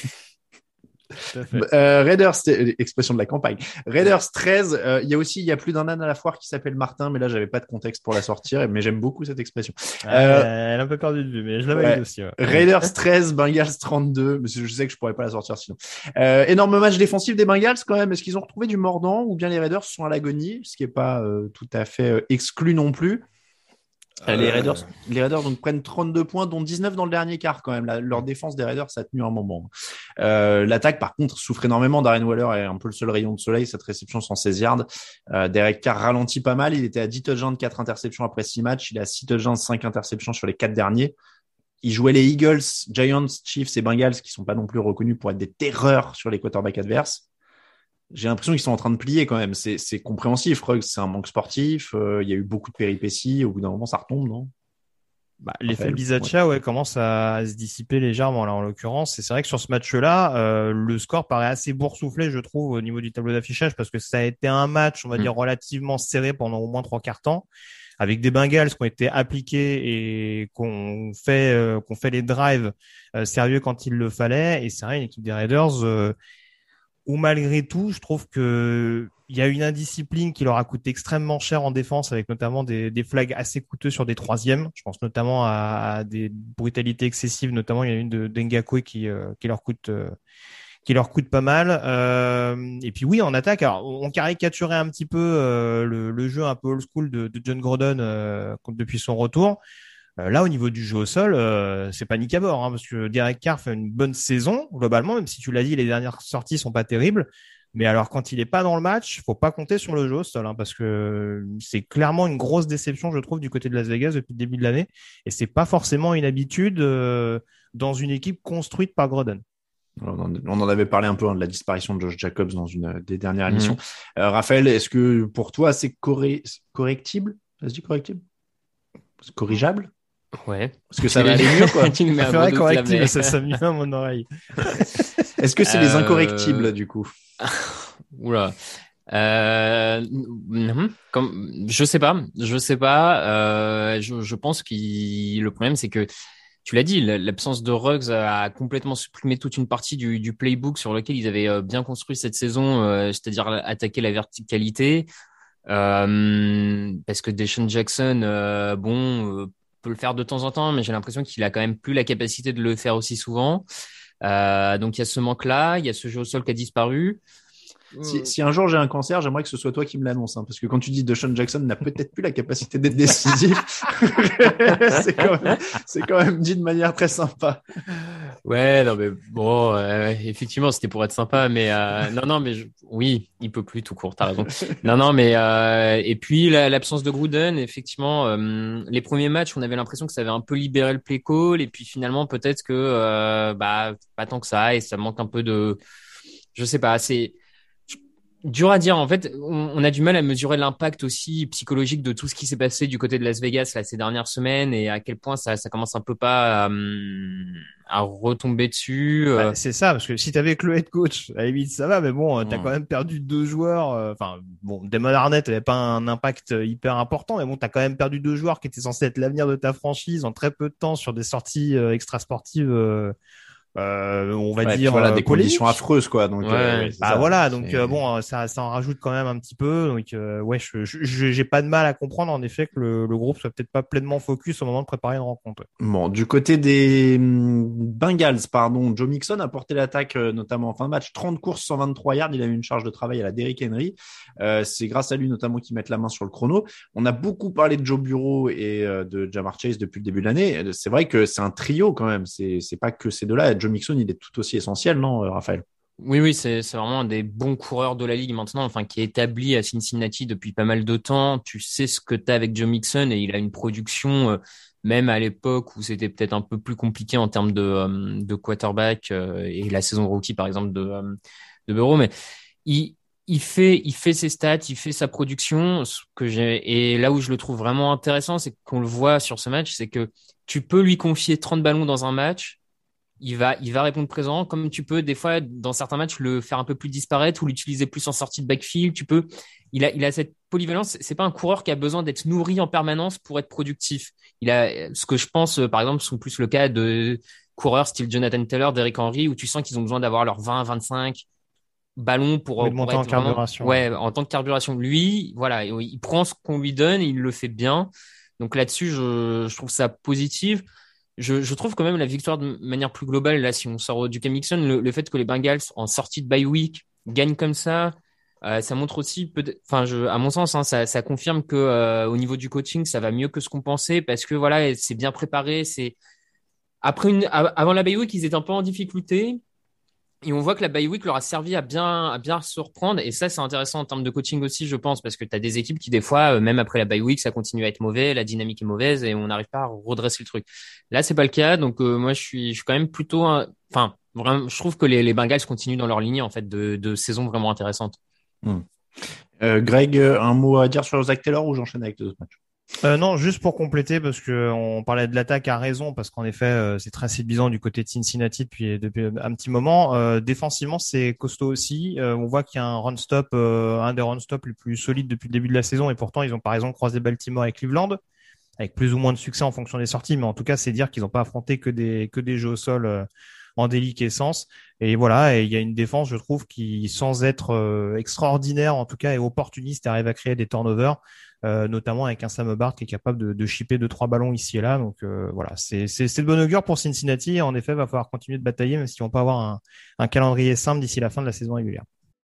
Tout à fait. Euh, Raiders, c'était- expression de la campagne. Raiders treize, euh, il y a aussi, il y a plus d'un âne à la foire qui s'appelle Martin, mais là, j'avais pas de contexte pour la sortir, mais j'aime beaucoup cette expression. Ah, Euh, elle a un peu perdu de vue, mais je la ouais. valide aussi. Ouais. Raiders treize, Bengals trente-deux, mais je sais que je pourrais pas la sortir sinon. Euh, énorme match défensif des Bengals quand même. Est-ce qu'ils ont retrouvé du mordant ou bien les Raiders sont à l'agonie, ce qui est pas euh, tout à fait euh, exclu non plus. Euh, les Raiders, les Raiders donc prennent trente-deux points, dont dix-neuf dans le dernier quart quand même. La, leur défense des Raiders, ça a tenu un moment. Euh, l'attaque, par contre, souffre énormément. Darren Waller est un peu le seul rayon de soleil. Cette réception cent seize yards. Euh, Derek Carr ralentit pas mal. Il était à dix touchdowns, quatre interceptions après six matchs. Il est à six touchdowns, cinq interceptions sur les quatre derniers. Il jouait les Eagles, Giants, Chiefs et Bengals, qui sont pas non plus reconnus pour être des terreurs sur les quarterbacks adverses. J'ai l'impression qu'ils sont en train de plier quand même. C'est, c'est compréhensif. Ruggs, c'est un manque sportif. Euh, il y a eu beaucoup de péripéties. Au bout d'un moment, ça retombe, non? Bah, l'effet Raphaël, Bizacha, ouais, commence à, à se dissiper légèrement là en l'occurrence. Et c'est vrai que sur ce match-là, euh, le score paraît assez boursouflé, je trouve, au niveau du tableau d'affichage, parce que ça a été un match, on va Mm. dire, relativement serré pendant au moins trois quarts temps, avec des Bengals qui ont été appliqués et qu'on fait, euh, qu'on fait les drives euh, sérieux quand il le fallait. Et c'est vrai, une équipe des Raiders euh, où malgré tout, je trouve que il y a une indiscipline qui leur a coûté extrêmement cher en défense, avec notamment des, des flags assez coûteux sur des troisièmes. Je pense notamment à, à des brutalités excessives, notamment il y a une de d'Ngakwe qui euh, qui leur coûte euh, qui leur coûte pas mal. Euh, et puis oui, en attaque, alors on caricaturait un petit peu euh, le, le jeu un peu old school de, de John Gruden euh, depuis son retour. Euh, là, au niveau du jeu au sol, euh, c'est panique à bord, hein, parce que Derek Carr fait une bonne saison globalement, même si tu l'as dit, les dernières sorties sont pas terribles. Mais alors, quand il est pas dans le match, faut pas compter sur le jeu au sol, hein, parce que c'est clairement une grosse déception, je trouve, du côté de Las Vegas depuis le début de l'année. Et c'est pas forcément une habitude euh, dans une équipe construite par Gruden. On en, on en avait parlé un peu hein, de la disparition de Josh Jacobs dans une des dernières émissions. Mmh. Euh, Raphaël, est-ce que pour toi c'est corré- correctible? Ça se dit correctible? C'est corrigeable? Ouais. Parce que ça va aller mieux, quoi. Tu me mets un C'est gros vrai, doute, correctible, là, mais- ça, ça me vient à mon oreille. Est-ce que c'est Euh, les incorrectibles, du coup? Oula. Euh, mhm. Comme, je sais pas, je sais pas. Euh, je, je pense que le problème, c'est que tu l'as dit, l'absence de Ruggs a complètement supprimé toute une partie du, du playbook sur lequel ils avaient bien construit cette saison, euh, c'est-à-dire attaquer la verticalité. Euh, parce que Deshaun Jackson, euh, bon, euh, peut le faire de temps en temps, mais j'ai l'impression qu'il a quand même plus la capacité de le faire aussi souvent. Euh, donc il y a ce manque-là, il y a ce jeu au sol qui a disparu. si, si un jour j'ai un cancer, j'aimerais que ce soit toi qui me l'annonce, hein, parce que quand tu dis DeSean Jackson n'a peut-être plus la capacité d'être décisif, c'est quand même, c'est quand même dit de manière très sympa. Ouais, non mais bon, euh, effectivement, c'était pour être sympa, mais euh, non, non, mais je, oui, il peut plus tout court. T'as raison. Non, non, mais euh, et puis la, l'absence de Gruden, effectivement, euh, les premiers matchs, on avait l'impression que ça avait un peu libéré le play call, et puis finalement, peut-être que euh, bah pas tant que ça, et ça manque un peu de, je sais pas, c'est dur à dire. En fait, on, on a du mal à mesurer l'impact aussi psychologique de tout ce qui s'est passé du côté de Las Vegas là, ces dernières semaines et à quel point ça, ça commence un peu pas à, à retomber dessus. Euh... Bah, c'est ça, parce que si t'avais que le head coach, à la limite ça va, mais bon, t'as mmh. quand même perdu deux joueurs. Enfin, euh, bon, Damon Arnett avait pas un impact hyper important, mais bon, t'as quand même perdu deux joueurs qui étaient censés être l'avenir de ta franchise en très peu de temps sur des sorties euh, extrasportives. Euh, Euh, on va ouais, dire voilà, euh, des polémique. Conditions affreuses quoi, donc ouais, euh, bah ça, voilà, donc euh, bon, ça ça en rajoute quand même un petit peu, donc euh, ouais, je, je j'ai pas de mal à comprendre en effet que le, le groupe soit peut-être pas pleinement focus au moment de préparer une rencontre. Bon, du côté des Bengals, pardon, Joe Mixon a porté l'attaque euh, notamment en fin de match, trente courses, cent vingt-trois yards, il a eu une charge de travail à la Derrick Henry. Euh, c'est grâce à lui notamment qu'ils mettent la main sur le chrono. On a beaucoup parlé de Joe Burrow et euh, de Ja'Marr Chase depuis le début de l'année. C'est vrai que c'est un trio quand même. C'est c'est pas que ces deux-là. Joe Mixon, il est tout aussi essentiel, non, Raphaël? Oui, oui, c'est, c'est vraiment un des bons coureurs de la ligue maintenant, enfin, qui est établi à Cincinnati depuis pas mal de temps. Tu sais ce que t'as avec Joe Mixon et il a une production, euh, même à l'époque où c'était peut-être un peu plus compliqué en termes de, euh, de quarterback euh, et la saison rookie, par exemple, de, euh, de Burrow, mais il, il fait, il fait ses stats, il fait sa production. Ce que j'ai, et là où je le trouve vraiment intéressant, c'est qu'on le voit sur ce match, c'est que tu peux lui confier trente ballons dans un match. Il va, il va répondre présent, comme tu peux des fois dans certains matchs le faire un peu plus disparaître ou l'utiliser plus en sortie de backfield. Tu peux, il a, il a cette polyvalence. C'est pas un coureur qui a besoin d'être nourri en permanence pour être productif. Il a, ce que je pense, par exemple, sont plus le cas de coureurs style Jonathan Taylor, Derrick Henry, où tu sens qu'ils ont besoin d'avoir leurs vingt, vingt-cinq ballons pour, oui, pour monter être en carburation. Vraiment, ouais, en tant que carburation. Lui, voilà, il prend ce qu'on lui donne et il le fait bien. Donc là-dessus, je, je trouve ça positif. Je, je trouve quand même la victoire de manière plus globale, là, si on sort du Cam Mixon, le, le fait que les Bengals, en sortie de bye week, gagnent comme ça, euh, ça montre aussi, peut-être, enfin, je, à mon sens, hein, ça, ça confirme que euh, au niveau du coaching, ça va mieux que ce qu'on pensait, parce que voilà, c'est bien préparé. C'est après une, avant la bye week, ils étaient un peu en difficulté. Et on voit que la bye week leur a servi à bien, à bien se reprendre. Et ça, c'est intéressant en termes de coaching aussi, je pense, parce que tu as des équipes qui, des fois, même après la bye week, ça continue à être mauvais, la dynamique est mauvaise et on n'arrive pas à redresser le truc. Là, c'est pas le cas. Donc, euh, moi, je suis, je suis quand même plutôt, un... enfin, vraiment, je trouve que les, les Bengals continuent dans leur lignée, en fait, de, de saison vraiment intéressante. Mmh. Euh, Greg, un mot à dire sur Zach Taylor ou j'enchaîne avec les autres matchs? Euh, non, juste pour compléter, parce que on parlait de l'attaque à raison, parce qu'en effet, euh, c'est très séduisant du côté de Cincinnati depuis, depuis un petit moment. Euh, défensivement, c'est costaud aussi. Euh, on voit qu'il y a un run stop, euh, un des run stop les plus solides depuis le début de la saison, et pourtant, ils ont par exemple croisé Baltimore et Cleveland, avec plus ou moins de succès en fonction des sorties, mais en tout cas, c'est dire qu'ils n'ont pas affronté que des que des jeux au sol euh, en déliquescence. Et voilà, et il y a une défense, je trouve, qui, sans être euh, extraordinaire, en tout cas, est opportuniste, arrive à créer des turnovers. Euh, notamment avec un Sam Hubbard qui est capable de, de shipper deux trois ballons ici et là. Donc euh, voilà, c'est, c'est, c'est de bon augure pour Cincinnati. Et en effet, il va falloir continuer de batailler, même s'ils vont pas avoir un, un calendrier simple d'ici la fin de la saison régulière.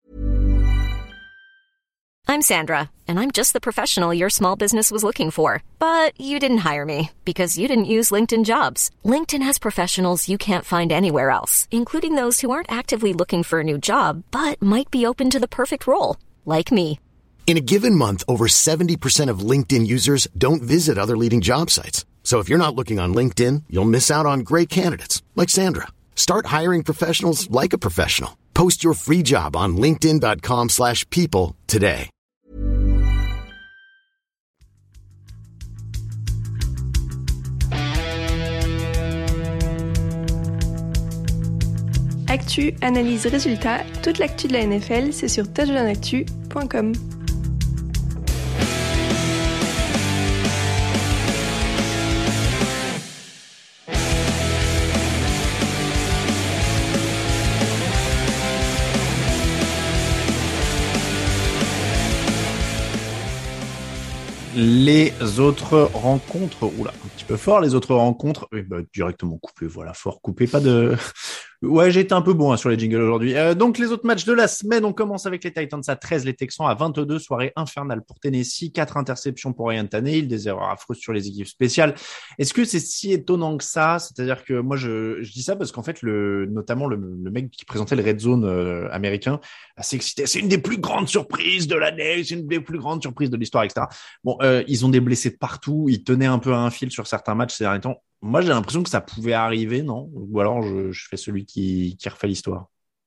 I'm Sandra, and I'm just the professional your small business was looking for. But you didn't hire me because you didn't use LinkedIn Jobs. LinkedIn has professionals you can't find anywhere else, including those who aren't actively looking for a new job, but might be open to the perfect role, like me. In a given month, over seventy percent of LinkedIn users don't visit other leading job sites. So if you're not looking on LinkedIn, you'll miss out on great candidates like Sandra. Start hiring professionals like a professional. Post your free job on linkedin dot com slash people today. Actu, analyse, résultat, toute l'actu de la N F L, c'est sur touchdown actu point com. Les autres rencontres, oula, un petit peu fort, les autres rencontres, oui, bah, directement coupé, voilà, fort coupé, pas de, Ouais, j'ai été un peu bon hein, sur les jingles aujourd'hui. Euh, donc, les autres matchs de la semaine, on commence avec les Titans à treize, les Texans à vingt-deux. Soirée infernale pour Tennessee. Quatre interceptions pour Ryan Tannehill, des erreurs affreuses sur les équipes spéciales. Est-ce que c'est si étonnant que ça? C'est-à-dire que moi, je, je dis ça parce qu'en fait, le, notamment le, le mec qui présentait le Red Zone euh, américain, assez excité. C'est une des plus grandes surprises de l'année. C'est une des plus grandes surprises de l'histoire, et cetera. Bon, euh, ils ont des blessés partout. Ils tenaient un peu à un fil sur certains matchs ces derniers temps. Moi, j'ai l'impression que ça pouvait arriver, non? Ou alors, je, je fais celui qui, qui refait l'histoire.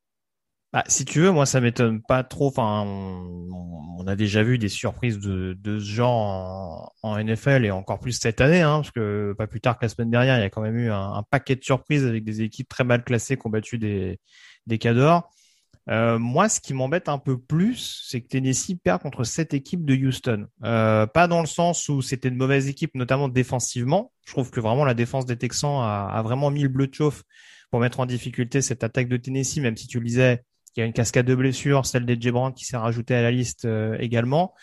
Bah, si tu veux, moi, ça m'étonne pas trop. Enfin, on, on a déjà vu des surprises de, de ce genre en, en N F L et encore plus cette année, hein, parce que pas plus tard que la semaine dernière, il y a quand même eu un, un paquet de surprises avec des équipes très mal classées qui ont battu des, des cadors. Euh, moi, ce qui m'embête un peu plus, c'est que Tennessee perd contre cette équipe de Houston. Euh, pas dans le sens où c'était une mauvaise équipe, notamment défensivement. Je trouve que vraiment la défense des Texans a, a vraiment mis le bleu de chauffe pour mettre en difficulté cette attaque de Tennessee, même si tu le disais, il y a une cascade de blessures, celle des Brown qui s'est rajoutée à la liste euh, également.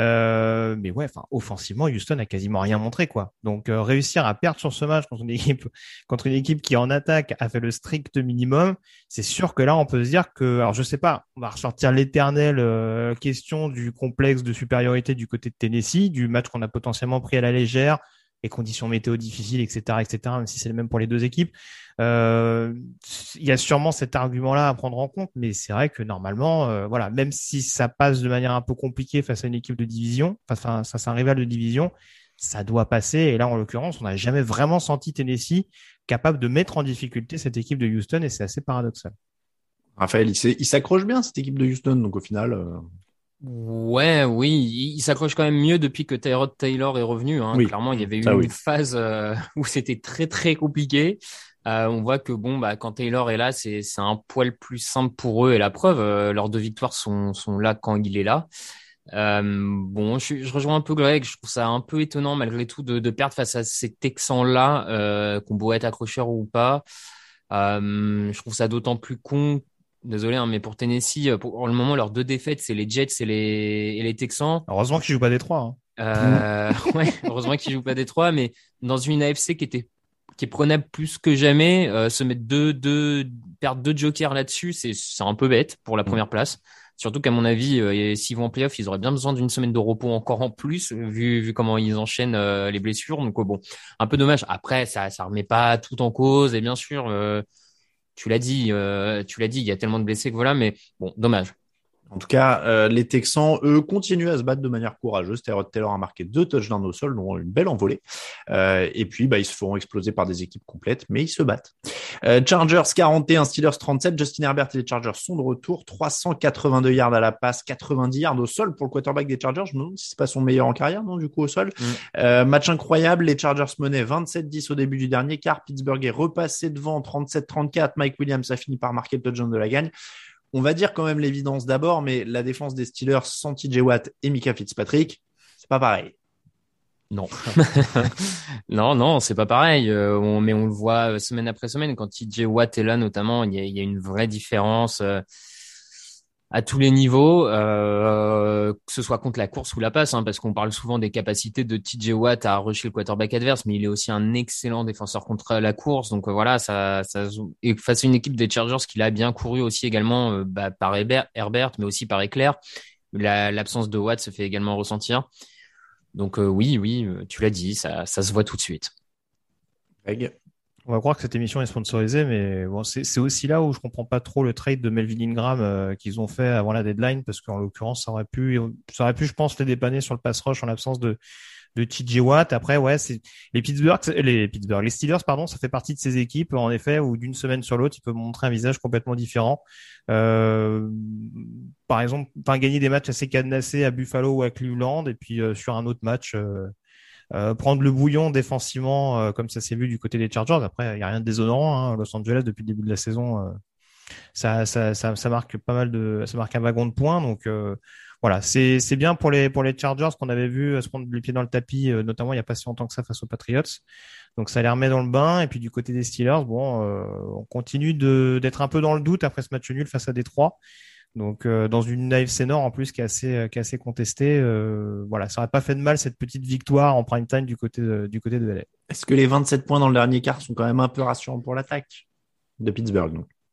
Euh, mais ouais, enfin, offensivement, Houston a quasiment rien montré, quoi. Donc, euh, réussir à perdre sur ce match contre une équipe, contre une équipe qui en attaque a fait le strict minimum, c'est sûr que là, on peut se dire que, alors je sais pas, on va ressortir l'éternelle euh, question du complexe de supériorité du côté de Tennessee, du match qu'on a potentiellement pris à la légère, les conditions météo difficiles, et cetera, et cetera, même si c'est le même pour les deux équipes. Euh, il y a sûrement cet argument-là à prendre en compte, mais c'est vrai que normalement, euh, voilà, même si ça passe de manière un peu compliquée face à une équipe de division, enfin, ça c'est un rival de division, ça doit passer. Et là, en l'occurrence, on n'a jamais vraiment senti Tennessee capable de mettre en difficulté cette équipe de Houston, et c'est assez paradoxal. Raphaël, il, il s'accroche bien cette équipe de Houston, donc au final. Euh... Ouais, oui, il, il s'accroche quand même mieux depuis que Tyrod Taylor est revenu. Hein. Oui. Clairement, il y avait eu Ça, une oui. phase euh, où c'était très très compliqué. Euh, on voit que bon, bah quand Taylor est là, c'est c'est un poil plus simple pour eux. Et la preuve, euh, leurs deux victoires sont sont là quand il est là. Euh, bon, je, je rejoins un peu Greg. Je trouve ça un peu étonnant malgré tout de, de perdre face à ces Texans-là, euh, qu'on pourrait être accrocheur ou pas. Euh, je trouve ça d'autant plus con. Désolé, hein, mais pour Tennessee, pour le moment, leurs deux défaites, c'est les Jets et les, et les Texans. Heureusement qu'ils jouent pas Détroit. Hein. Euh, ouais, heureusement qu'ils jouent pas Détroit, mais dans une A F C qui était, qui est prenable plus que jamais, euh, se mettre deux, deux, perdre deux jokers là-dessus, c'est, c'est un peu bête pour la première place. Surtout qu'à mon avis, euh, s'ils vont en playoff, ils auraient bien besoin d'une semaine de repos encore en plus, vu, vu comment ils enchaînent euh, les blessures. Donc, euh, bon, un peu dommage. Après, ça, ça remet pas tout en cause, et bien sûr, euh, Tu l'as dit, euh, tu l'as dit, il y a tellement de blessés que voilà, mais bon, dommage. En tout cas, euh, les Texans, eux, continuent à se battre de manière courageuse. Tyrod Taylor a marqué deux touchdowns au sol, dont une belle envolée. Euh, et puis, bah, ils se feront exploser par des équipes complètes, mais ils se battent. Euh, Chargers quarante et un, Steelers trente-sept. Justin Herbert et les Chargers sont de retour. trois cent quatre-vingt-deux yards à la passe, quatre-vingt-dix yards au sol pour le quarterback des Chargers. Je me demande si c'est pas son meilleur en carrière, non, du coup, au sol. Mm. Euh, match incroyable. Les Chargers menaient vingt-sept dix au début du dernier quart. Pittsburgh est repassé devant trente-sept trente-quatre. Mike Williams a fini par marquer le touchdown de la gagne. On va dire quand même l'évidence d'abord, mais la défense des Steelers sans T J Watt et Micah Fitzpatrick, c'est pas pareil. Non, non, non, c'est pas pareil. Euh, on, mais on le voit semaine après semaine quand T J Watt est là, notamment, il y a, il y a une vraie différence euh, à tous les niveaux, euh, que ce soit contre la course ou la passe, hein, parce qu'on parle souvent des capacités de T J Watt à rusher le quarterback adverse, mais il est aussi un excellent défenseur contre la course. Donc euh, voilà, ça, ça et face à une équipe des Chargers qui l'a bien couru aussi également euh, bah, par Herbert, Herbert, mais aussi par Eckler. La, l'absence de Watt se fait également ressentir. Donc euh, oui, oui, tu l'as dit, ça, ça se voit tout de suite. Greg. On va croire que cette émission est sponsorisée, mais bon, c'est, c'est aussi là où je comprends pas trop le trade de Melvin Ingram euh, qu'ils ont fait avant la deadline, parce qu'en l'occurrence, ça aurait pu, ça aurait pu, je pense, les dépanner sur le pass rush en l'absence de de T J Watt. Après, ouais, c'est les Pittsburgh, les Pittsburgh, les Steelers, pardon, ça fait partie de ces équipes, en effet, où d'une semaine sur l'autre, ils peuvent montrer un visage complètement différent. Euh, par exemple, enfin, gagner des matchs assez cadenassés à Buffalo ou à Cleveland, et puis euh, sur un autre match. Euh, Euh, prendre le bouillon défensivement euh, comme ça s'est vu du côté des Chargers. Après, il y a rien de déshonorant, hein. Los Angeles depuis le début de la saison, euh, ça, ça, ça, ça marque pas mal de, ça marque un wagon de points. Donc euh, voilà, c'est, c'est bien pour les pour les Chargers qu'on avait vu se prendre les pieds dans le tapis, euh, notamment il y a pas si longtemps que ça face aux Patriots. Donc ça les remet dans le bain. Et puis du côté des Steelers, bon, euh, on continue de d'être un peu dans le doute après ce match nul face à Détroit. Donc euh, dans une A F C Nord en plus qui est assez qui est assez contestée, euh, voilà, ça aurait pas fait de mal cette petite victoire en prime time du côté de, du côté de L A. Est-ce que les vingt-sept points dans le dernier quart sont quand même un peu rassurants pour l'attaque de Pittsburgh, donc?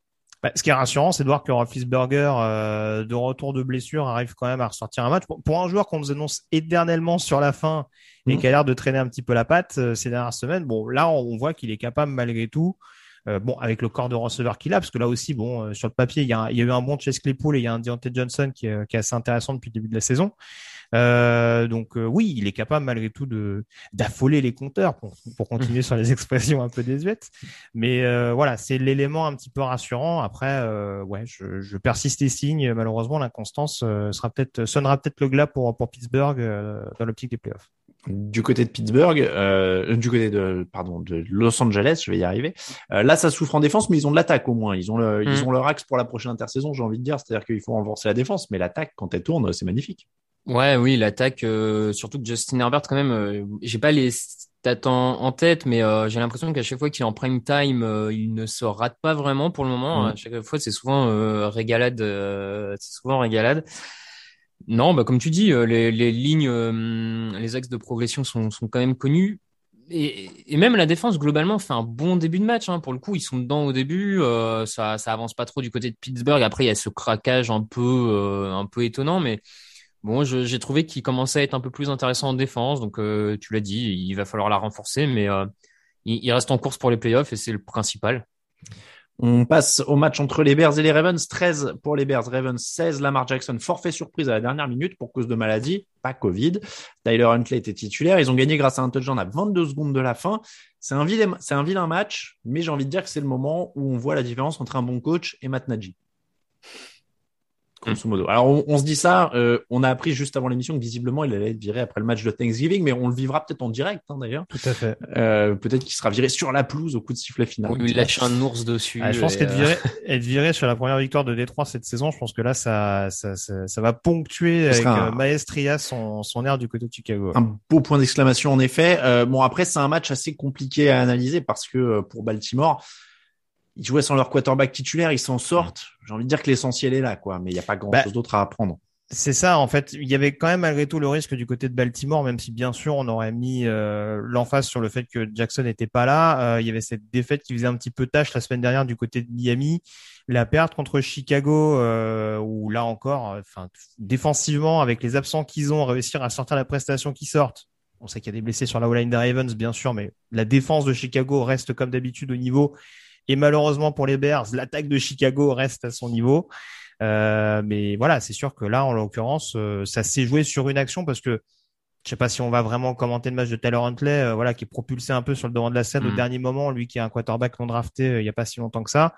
Bah, ce qui est rassurant, c'est de voir que Roethlisberger, euh, de retour de blessure, arrive quand même à ressortir un match. Pour, pour un joueur qu'on nous annonce éternellement sur la fin et mmh. qui a l'air de traîner un petit peu la patte euh, ces dernières semaines, bon, là, on voit qu'il est capable malgré tout. Euh, bon, avec le corps de receveur qu'il a, parce que là aussi, bon, euh, sur le papier, il y a, il y a eu un bon Chase Claypool et il y a un Deontay Johnson qui est, qui est assez intéressant depuis le début de la saison. Euh, donc euh, oui, il est capable malgré tout de d'affoler les compteurs pour, pour continuer sur les expressions un peu désuètes. Mais euh, voilà, c'est l'élément un petit peu rassurant. Après, euh, ouais, je, je persiste et signe. Malheureusement, l'inconstance euh, sera peut-être sonnera peut-être le glas pour pour Pittsburgh euh, dans l'optique des playoffs. Du côté de Pittsburgh, euh, du côté de pardon de Los Angeles, je vais y arriver. Euh, là, ça souffre en défense, mais ils ont de l'attaque au moins. Ils ont le, mmh. ils ont leur axe pour la prochaine intersaison, j'ai envie de dire. C'est-à-dire qu'il faut renforcer la défense, mais l'attaque, quand elle tourne, c'est magnifique. Ouais, oui, l'attaque, euh, surtout que Justin Herbert, quand même, euh, j'ai pas les stats en, en tête, mais euh, j'ai l'impression qu'à chaque fois qu'il est en prime time, euh, il ne se rate pas vraiment pour le moment. Mmh. À chaque fois, c'est souvent euh, régalade, euh, c'est souvent régalade. Non, bah comme tu dis, les, les lignes, euh, les axes de progression sont, sont quand même connus. Et, et même la défense, globalement, fait un bon début de match. Hein. Pour le coup, ils sont dedans au début. Euh, ça, ça avance pas trop du côté de Pittsburgh. Après, il y a ce craquage un peu, euh, un peu étonnant. Mais bon, je, j'ai trouvé qu'il commençait à être un peu plus intéressant en défense. Donc, euh, tu l'as dit, il va falloir la renforcer. Mais euh, il, il reste en course pour les playoffs et c'est le principal. On passe au match entre les Bears et les Ravens. treize pour les Bears, Ravens seize. Lamar Jackson, forfait surprise à la dernière minute pour cause de maladie, pas Covid. Tyler Huntley était titulaire. Ils ont gagné grâce à un touchdown à vingt-deux secondes de la fin. C'est un vilain, c'est un vilain match, mais j'ai envie de dire que c'est le moment où on voit la différence entre un bon coach et Matt Nagy. Grosso modo. Alors, on, on se dit ça, euh, on a appris juste avant l'émission que visiblement, il allait être viré après le match de Thanksgiving, mais on le vivra peut-être en direct, hein, d'ailleurs. Tout à fait. Euh, peut-être qu'il sera viré sur la pelouse au coup de sifflet final. On lui lâche un ours dessus. Ah, je pense et qu'être euh... viré, être viré sur la première victoire de Détroit cette saison, je pense que là, ça, ça, ça, ça va ponctuer avec un... Maestria son, son air du côté de Chicago. Un beau point d'exclamation, en effet. Euh, bon, après, c'est un match assez compliqué à analyser parce que pour Baltimore, ils jouaient sans leur quarterback titulaire, ils s'en sortent. J'ai envie de dire que l'essentiel est là, quoi. Mais il n'y a pas grand chose bah, d'autre à apprendre. C'est ça, en fait. Il y avait quand même malgré tout le risque du côté de Baltimore, même si bien sûr on aurait mis euh, l'emphase sur le fait que Jackson n'était pas là. Euh, il y avait cette défaite qui faisait un petit peu tâche la semaine dernière du côté de Miami. La perte contre Chicago, euh, où là encore, enfin, défensivement, avec les absents qu'ils ont, réussir à sortir la prestation qui sortent. On sait qu'il y a des blessés sur la O-line des Ravens, bien sûr, mais la défense de Chicago reste comme d'habitude au niveau. Et malheureusement pour les Bears, l'attaque de Chicago reste à son niveau. Euh, mais voilà, c'est sûr que là, en l'occurrence, euh, ça s'est joué sur une action parce que je sais pas si on va vraiment commenter le match de Tyler Huntley, euh, voilà, qui est propulsé un peu sur le devant de la scène mmh. au dernier moment, lui qui est un quarterback non drafté euh, il y a pas si longtemps que ça.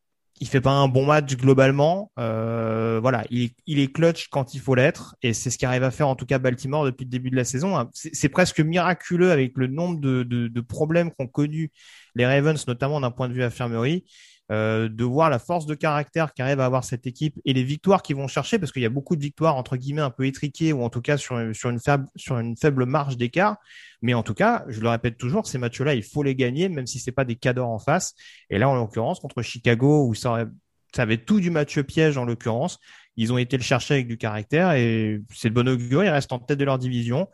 Il fait pas un bon match globalement. Euh, voilà, il, il est clutch quand il faut l'être, et c'est ce qu'arrive à faire en tout cas Baltimore depuis le début de la saison. C'est, c'est presque miraculeux avec le nombre de, de, de problèmes qu'ont connus les Ravens, notamment d'un point de vue infirmerie, euh, de voir la force de caractère qu'arrive à avoir cette équipe et les victoires qu'ils vont chercher, parce qu'il y a beaucoup de victoires entre guillemets un peu étriquées ou en tout cas sur sur une faible sur une faible marge d'écart. Mais en tout cas, je le répète toujours, ces matchs-là, il faut les gagner, même si c'est pas des cadors en face. Et là, en l'occurrence, contre Chicago, où ça, aurait, ça avait tout du match piège en l'occurrence, ils ont été le chercher avec du caractère et c'est de bon augure. Ils restent en tête de leur division.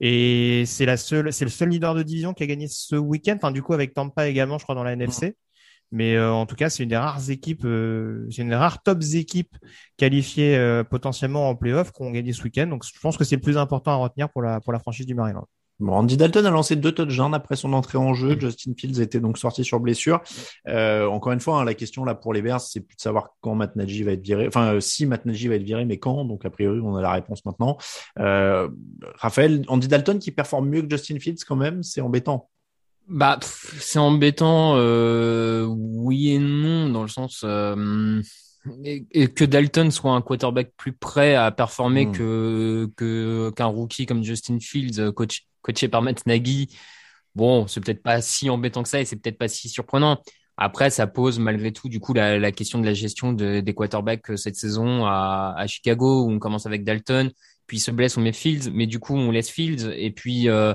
Et c'est la seule, c'est le seul leader de division qui a gagné ce week-end. Enfin, du coup, avec Tampa également, je crois, dans la N F C. Mais euh, en tout cas, c'est une des rares équipes, euh, c'est une des rares tops équipes qualifiées euh, potentiellement en play-off qui ont gagné ce week-end. Donc, je pense que c'est le plus important à retenir pour la pour la franchise du Maryland. Bon, Andy Dalton a lancé deux touchdowns après son entrée en jeu. Justin Fields était donc sorti sur blessure. Euh, encore une fois, hein, la question là pour les Bears, c'est plus de savoir quand Matt Nagy va être viré. Enfin, euh, si Matt Nagy va être viré, mais quand. Donc, a priori, on a la réponse maintenant. Euh, Raphaël, Andy Dalton qui performe mieux que Justin Fields quand même, c'est embêtant. Bah, pff, c'est embêtant, euh, oui et non, dans le sens euh, et, et que Dalton soit un quarterback plus prêt à performer mmh. que que qu'un rookie comme Justin Fields, coach, coaché par Matt Nagy. Bon, c'est peut-être pas si embêtant que ça et c'est peut-être pas si surprenant. Après, ça pose malgré tout du coup la, la question de la gestion de, des quarterbacks cette saison à, à Chicago où on commence avec Dalton, puis il se blesse, on met Fields, mais du coup on laisse Fields et puis euh,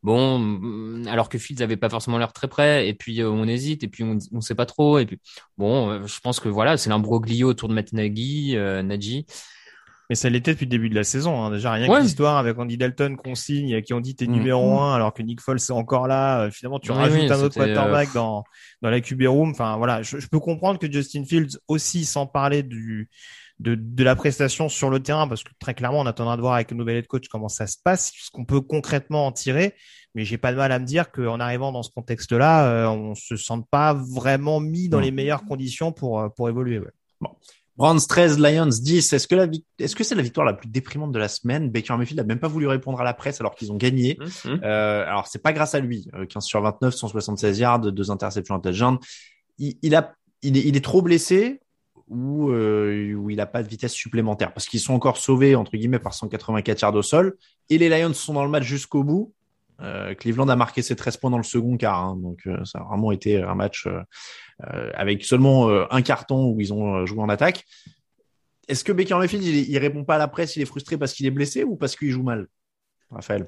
bon, alors que Fields avait pas forcément l'air très près, et puis euh, on hésite, et puis on, on sait pas trop, et puis bon, euh, je pense que voilà, c'est l'imbroglio autour de Matt Nagy, euh, Nagy. Mais ça l'était depuis le début de la saison. Hein. Déjà, rien ouais. que l'histoire avec Andy Dalton qu'on signe, qui ont dit t'es mmh. numéro un, alors que Nick Foles est encore là. Finalement, tu oui, rajoutes oui, un autre quarterback euh... dans dans la Q B room. Enfin, voilà, je, je peux comprendre que Justin Fields aussi, sans parler du de de la prestation sur le terrain, parce que très clairement, on attendra de voir avec le nouvel head coach comment ça se passe, ce qu'on peut concrètement en tirer. Mais j'ai pas de mal à me dire qu'en arrivant dans ce contexte-là, euh, on se sente pas vraiment mis dans mmh. les meilleures conditions pour pour évoluer. Ouais. Bon. Browns treize, Lions dix. Est-ce que la est-ce que c'est la victoire la plus déprimante de la semaine? Baker Mayfield n'a même pas voulu répondre à la presse alors qu'ils ont gagné. Mmh. Euh, alors c'est pas grâce à lui. quinze sur vingt-neuf, cent soixante-seize yards, deux interceptions, un touchdown. Il, il a, il est, il est trop blessé ou euh, où il a pas de vitesse supplémentaire parce qu'ils sont encore sauvés entre guillemets par cent quatre-vingt-quatre yards au sol et les Lions sont dans le match jusqu'au bout. Euh, Cleveland a marqué ses treize points dans le second quart, hein, donc euh, ça a vraiment été un match euh, euh, avec seulement euh, un carton où ils ont euh, joué en attaque. Est-ce que Baker Mayfield il, il répond pas à la presse, il est frustré parce qu'il est blessé ou parce qu'il joue mal, Raphaël?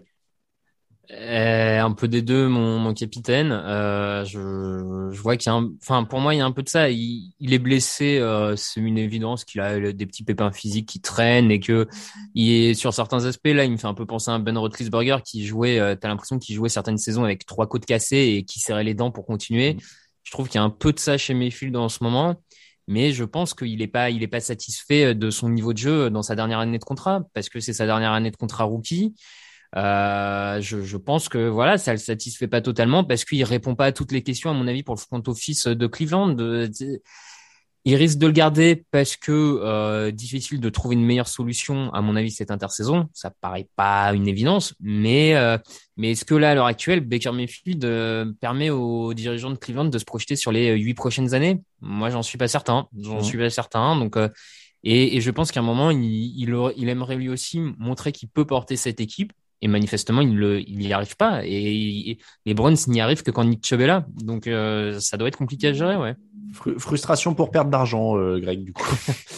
Euh, un peu des deux, mon, mon capitaine. Euh, je, je vois qu'il y a un, enfin pour moi il y a un peu de ça. Il, il est blessé, euh, c'est une évidence qu'il a des petits pépins physiques qui traînent et que il est sur certains aspects là, il me fait un peu penser à un Ben Roethlisberger qui jouait. Euh, t'as l'impression qu'il jouait certaines saisons avec trois côtes cassées et qui serrait les dents pour continuer. Je trouve qu'il y a un peu de ça chez Mayfield en ce moment. Mais je pense qu'il est pas, il est pas satisfait de son niveau de jeu dans sa dernière année de contrat parce que c'est sa dernière année de contrat rookie. Euh, je, je pense que voilà, ça le satisfait pas totalement parce qu'il répond pas à toutes les questions à mon avis pour le front office de Cleveland. De, de, il risque de le garder parce que euh, difficile de trouver une meilleure solution à mon avis cette intersaison. Ça paraît pas une évidence, mais euh, mais est-ce que là à l'heure actuelle Baker Mayfield euh, permet aux dirigeants de Cleveland de se projeter sur les huit prochaines années? Moi, j'en suis pas certain. J'en mmh. suis pas certain. Donc euh, et, et je pense qu'à un moment, il, il, il aimerait lui aussi montrer qu'il peut porter cette équipe. Et manifestement, il le, il y arrive pas. Et, et les Browns n'y arrivent que quand Nick Chubb est là. Donc, euh, ça doit être compliqué à gérer, ouais. Frustration pour perdre d'argent, euh, Greg, du coup.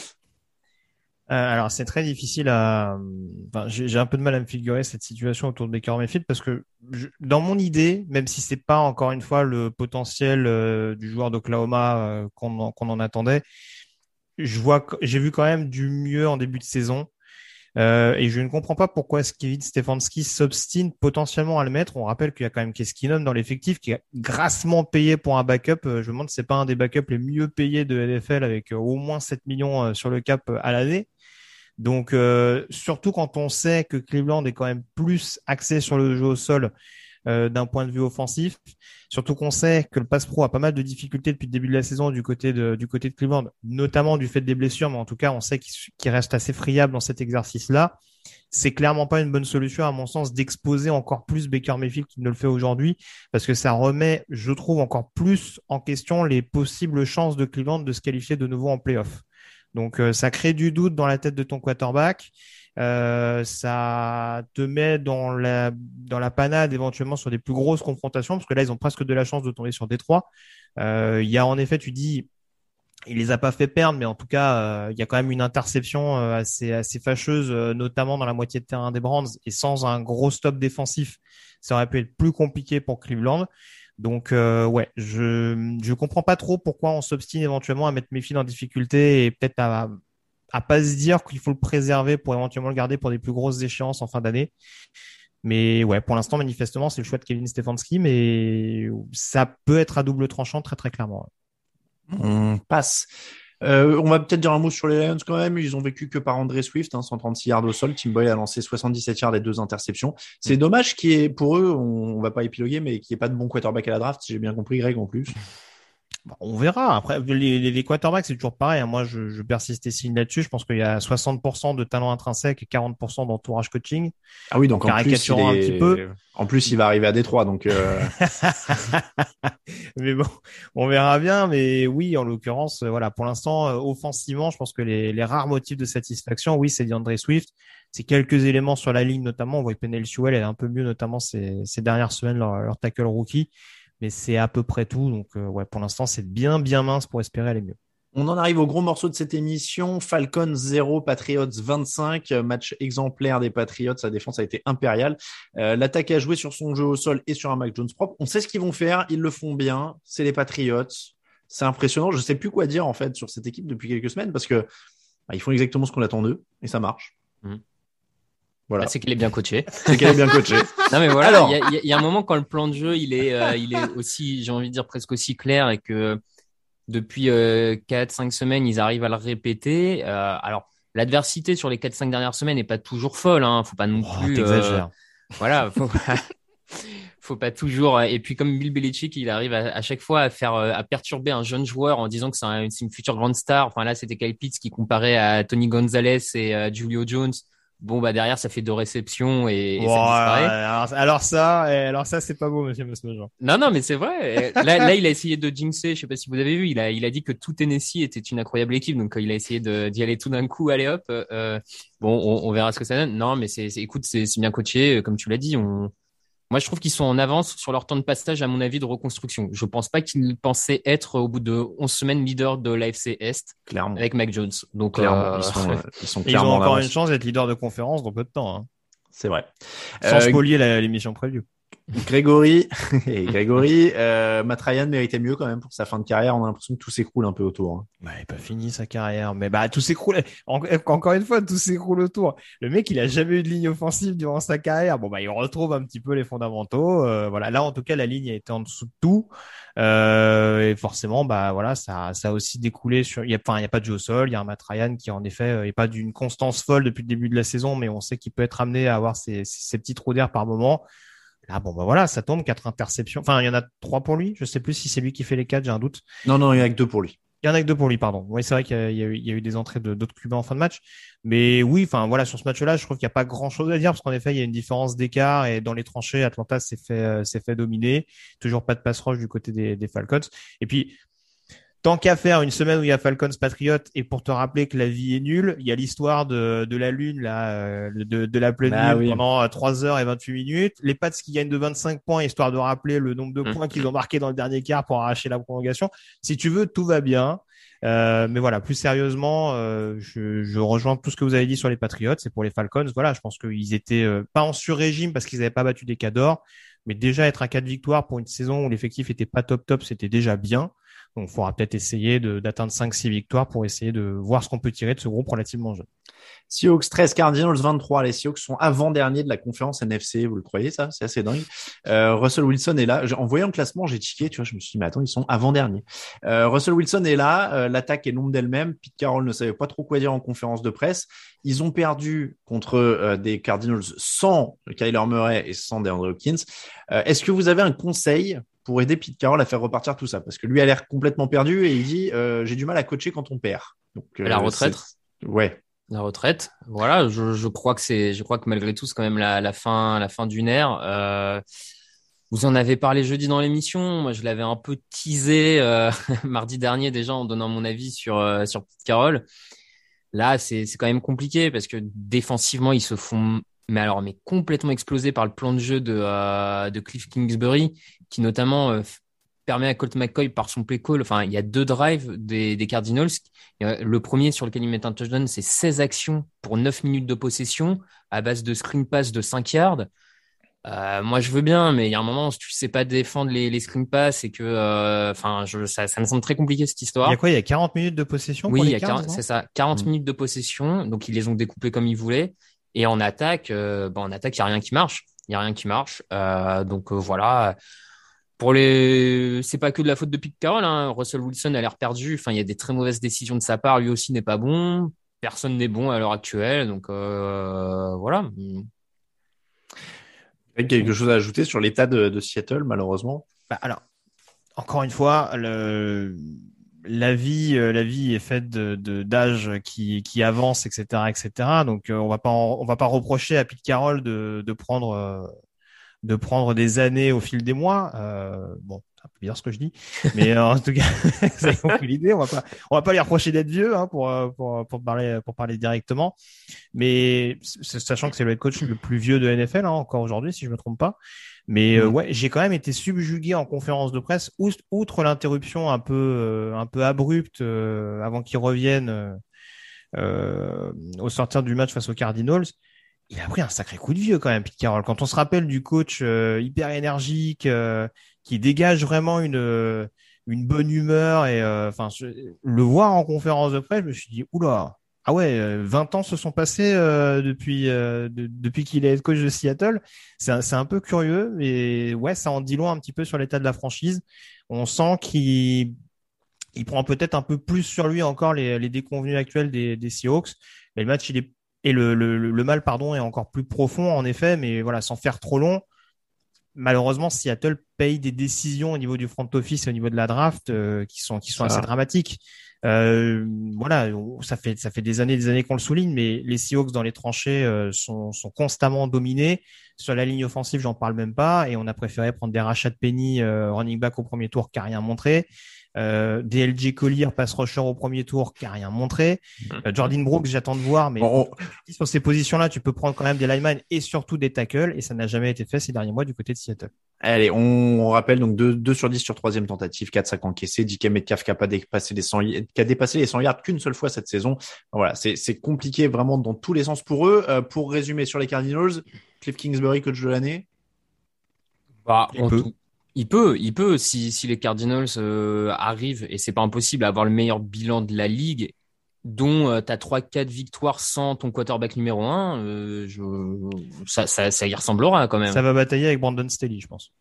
euh, alors, c'est très difficile à. Enfin, j'ai, j'ai un peu de mal à me figurer cette situation autour de Baker Mayfield parce que je... dans mon idée, même si c'est pas encore une fois le potentiel euh, du joueur d'Oklahoma euh, qu'on, en, qu'on en attendait, je vois, j'ai vu quand même du mieux en début de saison. Euh, et je ne comprends pas pourquoi Kevin Stefanski s'obstine potentiellement à le mettre. On rappelle qu'il y a quand même Case Keenum dans l'effectif qui est grassement payé pour un backup. Je me demande si c'est pas un des backups les mieux payés de N F L avec au moins sept millions sur le cap à l'année. Donc, euh, surtout quand on sait que Cleveland est quand même plus axé sur le jeu au sol euh, d'un point de vue offensif. Surtout qu'on sait que le pass pro a pas mal de difficultés depuis le début de la saison du côté de, du côté de Cleveland, notamment du fait des blessures, mais en tout cas, on sait qu'il, qu'il reste assez friable dans cet exercice-là. C'est clairement pas une bonne solution, à mon sens, d'exposer encore plus Baker Mayfield qu'il ne le fait aujourd'hui, parce que ça remet, je trouve, encore plus en question les possibles chances de Cleveland de se qualifier de nouveau en play-off. Donc, euh, ça crée du doute dans la tête de ton quarterback. Euh, ça te met dans la dans la panade éventuellement sur des plus grosses confrontations parce que là ils ont presque de la chance de tomber sur Détroit. Euh, il y a en effet, tu dis, il les a pas fait perdre, mais en tout cas euh, il y a quand même une interception euh, assez assez fâcheuse, euh, notamment dans la moitié de terrain des Browns, et sans un gros stop défensif, ça aurait pu être plus compliqué pour Cleveland. Donc euh, ouais, je je comprends pas trop pourquoi on s'obstine éventuellement à mettre Mayfield en difficulté et peut-être à à pas se dire qu'il faut le préserver pour éventuellement le garder pour des plus grosses échéances en fin d'année. Mais ouais, pour l'instant, manifestement, c'est le choix de Kevin Stefanski, mais ça peut être à double tranchant très très clairement. On passe. Euh, on va peut-être dire un mot sur les Lions quand même. Ils ont vécu que par André Swift, hein, cent trente-six yards au sol. Tim Boyle a lancé soixante-dix-sept yards et deux interceptions. C'est mmh. dommage qu'il y ait, pour eux, on, on va pas épiloguer, mais qu'il n'y ait pas de bon quarterback à la draft, si j'ai bien compris, Greg, en plus. On verra. Après, les, les, les quarterbacks, c'est toujours pareil. Moi, je, je persiste et signe là-dessus. Je pense qu'il y a soixante pour cent de talent intrinsèque et quarante pour cent d'entourage coaching. Ah oui, donc en plus, il est... un petit peu. En plus, il va arriver à Détroit, donc. Euh... mais bon, on verra bien. Mais oui, en l'occurrence, voilà, pour l'instant, euh, offensivement, je pense que les, les rares motifs de satisfaction, oui, c'est DeAndre Swift. C'est quelques éléments sur la ligne, notamment. On voit que Penei Sewell est un peu mieux, notamment ces, ces dernières semaines, leur, leur tackle rookie. Mais c'est à peu près tout. Donc, euh, ouais, pour l'instant, c'est bien, bien mince pour espérer aller mieux. On en arrive au gros morceau de cette émission. Falcons zéro, Patriots vingt-cinq. Match exemplaire des Patriots. Sa défense a été impériale. Euh, l'attaque a joué sur son jeu au sol et sur un Mac Jones propre. On sait ce qu'ils vont faire. Ils le font bien. C'est les Patriots. C'est impressionnant. Je sais plus quoi dire, en fait, sur cette équipe depuis quelques semaines parce que bah, ils font exactement ce qu'on attend d'eux et ça marche. Mmh. Voilà. Bah, c'est qu'il est bien coaché. C'est qu'il est bien coaché. Non mais voilà, Alors, il y a, il y a un moment quand le plan de jeu il est, euh, il est aussi, j'ai envie de dire presque aussi clair et que depuis euh, quatre cinq semaines ils arrivent à le répéter. Euh, alors l'adversité sur les quatre cinq dernières semaines n'est pas toujours folle, hein. Faut pas non Oh, plus. t'exagères. Euh, voilà. Faut pas, faut pas toujours. Et puis comme Bill Belichick, il arrive à, à chaque fois à faire, à perturber un jeune joueur en disant que c'est, un, c'est une future grande star. Enfin là, c'était Kyle Pitts qui comparait à Tony Gonzalez et à Julio Jones. Bon, bah, derrière, ça fait deux réceptions et, et Oh, ça disparaît. alors, alors ça, alors ça, c'est pas beau, monsieur Mosmojo. Non, non, mais c'est vrai. Là, là, il a essayé de jinxer. Je sais pas si vous avez vu. Il a, il a dit que tout Tennessee était une incroyable équipe. Donc, il a essayé de, d'y aller tout d'un coup. Allez, hop. Euh, bon, on, on verra ce que ça donne. Non, mais c'est, c'est écoute, c'est, c'est bien coaché. Comme tu l'as dit, on, moi, je trouve qu'ils sont en avance sur leur temps de passage, à mon avis, de reconstruction. Je pense pas qu'ils pensaient être, au bout de onze semaines, leader de l'A F C Est. Clairement. Avec Mac Jones. Donc, clairement, euh... ils sont, euh, ils sont ils clairement ont encore en avance. une chance d'être leader de conférence dans peu de temps, hein. C'est vrai. Sans Euh, spolier la, l'émission preview. Grégory, et Grégory, euh, Matt Ryan méritait mieux quand même pour sa fin de carrière. On a l'impression que tout s'écroule un peu autour. Hein. Bah, il n'a pas fini sa carrière, mais bah tout s'écroule. En- encore une fois, tout s'écroule autour. Le mec, il a jamais eu de ligne offensive durant sa carrière. Bon bah, il retrouve un petit peu les fondamentaux. Euh, voilà, là en tout cas, la ligne a été en dessous de tout. Euh, et forcément, bah voilà, ça, ça a aussi découlé sur. Il y a, enfin, il y a pas de jeu au sol. Il y a un Matt Ryan qui en effet euh, est pas d'une constance folle depuis le début de la saison, mais on sait qu'il peut être amené à avoir ces, ces petits trous d'air par moment. Là, bon, bah voilà, ça tombe, quatre interceptions. Enfin, il y en a trois pour lui. Je sais plus si c'est lui qui fait les quatre, j'ai un doute. Non, non, il y en a que deux pour lui. Il y en a que deux pour lui, pardon. Oui, c'est vrai qu'il y a, il y a, eu, il y a eu des entrées de, d'autres Cubains en fin de match. Mais oui, enfin, voilà, sur ce match-là, je trouve qu'il n'y a pas grand chose à dire parce qu'en effet, il y a une différence d'écart et dans les tranchées, Atlanta s'est fait, euh, s'est fait dominer. Toujours pas de pass rush du côté des, des Falcons. Et puis, tant qu'à faire une semaine où il y a Falcons Patriots et pour te rappeler que la vie est nulle, il y a l'histoire de, de la lune, là, euh, de, de la pleine Ah lune oui. pendant trois heures et vingt-huit minutes. Les Pats qui gagnent de vingt-cinq points, histoire de rappeler le nombre de Mmh. points qu'ils ont marqué dans le dernier quart pour arracher la prolongation. Si tu veux, tout va bien. Euh, mais voilà, plus sérieusement, euh, je, je rejoins tout ce que vous avez dit sur les Patriots. C'est pour les Falcons. Voilà, je pense qu'ils étaient euh, pas en sur-régime parce qu'ils n'avaient pas battu des cadors, mais déjà être à quatre victoires pour une saison où l'effectif était pas top top, c'était déjà bien. Donc, il faudra peut-être essayer de, d'atteindre cinq six victoires pour essayer de voir ce qu'on peut tirer de ce groupe relativement jeune. Seahawks treize, Cardinals vingt-trois. Les Seahawks sont avant-derniers de la conférence N F C. Vous le croyez, ça? C'est assez dingue. Euh, Russell Wilson est là. En voyant le classement, j'ai checké, tu vois, je me suis dit, mais attends, ils sont avant-derniers. Euh, Russell Wilson est là. Euh, l'attaque est l'ombre d'elle-même. Pete Carroll ne savait pas trop quoi dire en conférence de presse. Ils ont perdu contre euh, des Cardinals sans Kyler Murray et sans DeAndre Hopkins. Euh, est-ce que vous avez un conseil pour aider Pete Carroll à faire repartir tout ça? Parce que lui a l'air complètement perdu et il dit, euh, j'ai du mal à coacher quand on perd. Donc, euh, La retraite. c'est... Ouais. La retraite, voilà. Je, je crois que c'est, je crois que malgré tout, c'est quand même la, la fin, la fin d'une ère. Euh, vous en avez parlé jeudi dans l'émission. Moi, je l'avais un peu teasé euh, mardi dernier déjà en donnant mon avis sur euh, sur Pete Carroll. Là, c'est c'est quand même compliqué parce que défensivement, ils se font, mais alors, mais complètement explosé par le plan de jeu de euh, de Cliff Kingsbury, qui notamment euh, permet à Colt McCoy par son play call. Enfin, il y a deux drives des, des Cardinals. Le premier sur lequel ils mettent un touchdown, c'est seize actions pour neuf minutes de possession à base de screen pass de cinq yards. Euh, moi, je veux bien, mais il y a un moment où tu sais pas défendre les, les screen pass et que, enfin, euh, je, ça, ça me semble très compliqué cette histoire. Il y a quoi? Il y a quarante minutes de possession oui, pour il y les a Cards, quarante, c'est ça, quarante mmh. minutes de possession. Donc, ils les ont découpés comme ils voulaient. Et en attaque, euh, bah, en attaque, il y a rien qui marche. Il y a rien qui marche. Euh, donc euh, voilà. Pour les, c'est pas que de la faute de Pete Carroll, hein. Russell Wilson a l'air perdu. Enfin, il y a des très mauvaises décisions de sa part. Lui aussi n'est pas bon. Personne n'est bon à l'heure actuelle. Donc, euh, voilà. Quelque chose à ajouter sur l'état de, de Seattle, malheureusement? Bah, alors, encore une fois, le, la vie, la vie est faite de, de, d'âge qui, qui avance, et cetera, et cetera. Donc, on va pas, en, on va pas reprocher à Pete Carroll de, de prendre, de prendre des années au fil des mois. Euh, bon, c'est un peu bizarre ce que je dis, mais euh, en tout cas, vous avez compris l'idée. On va pas, on va pas lui reprocher d'être vieux, hein, pour pour pour parler pour parler directement. Mais sachant que c'est le head coach le plus vieux de N F L, hein, encore aujourd'hui, si je me trompe pas. Mais euh, ouais, j'ai quand même été subjugué en conférence de presse, outre l'interruption un peu euh, un peu abrupte euh, avant qu'il revienne euh, euh, au sortir du match face aux Cardinals. Il a pris un sacré coup de vieux quand même, Pete Carroll. Quand on se rappelle du coach euh, hyper énergique, euh, qui dégage vraiment une une bonne humeur et enfin euh, le voir en conférence de presse, je me suis dit oula, Ah ouais, vingt ans se sont passés euh, depuis euh, de, depuis qu'il est head coach de Seattle. C'est un, c'est un peu curieux, mais ouais, ça en dit long un petit peu sur l'état de la franchise. On sent qu'il il prend peut-être un peu plus sur lui encore les, les déconvenus actuels des, des Seahawks. Mais le match, il est et le, le, le mal pardon est encore plus profond en effet, mais voilà, sans faire trop long. Malheureusement, Seattle paye des décisions au niveau du front office et au niveau de la draft euh, qui sont qui sont assez dramatiques. Euh, voilà, ça fait ça fait des années des années qu'on le souligne, mais les Seahawks dans les tranchées euh, sont sont constamment dominés. Sur la ligne offensive, j'en parle même pas, et on a préféré prendre des Rashad Penny euh, running back au premier tour qui a rien montré. Euh, D L J Collier pass rusher au premier tour qui a rien montré. Euh, Jordan Brooks, j'attends de voir, mais bon, sur ces positions-là, tu peux prendre quand même des linemen et surtout des tackles, et ça n'a jamais été fait ces derniers mois du côté de Seattle. Allez, on, on rappelle donc deux sur dix sur troisième tentative, quatre sacs encaissés, D K Metcalf qui a pas dépassé les cent, qui a dépassé les cent yards qu'une seule fois cette saison. Voilà, c'est, c'est compliqué vraiment dans tous les sens pour eux. Euh, pour résumer sur les Cardinals, Cliff Kingsbury, coach de l'année. Bah, il peut. Tout, il peut, il peut, si, si les Cardinals euh, arrivent, et c'est pas impossible, à avoir le meilleur bilan de la ligue, dont euh, t'as trois quatre victoires sans ton quarterback numéro un, euh, je, ça, ça, ça y ressemblera quand même. Ça va batailler avec Brandon Staley, je pense.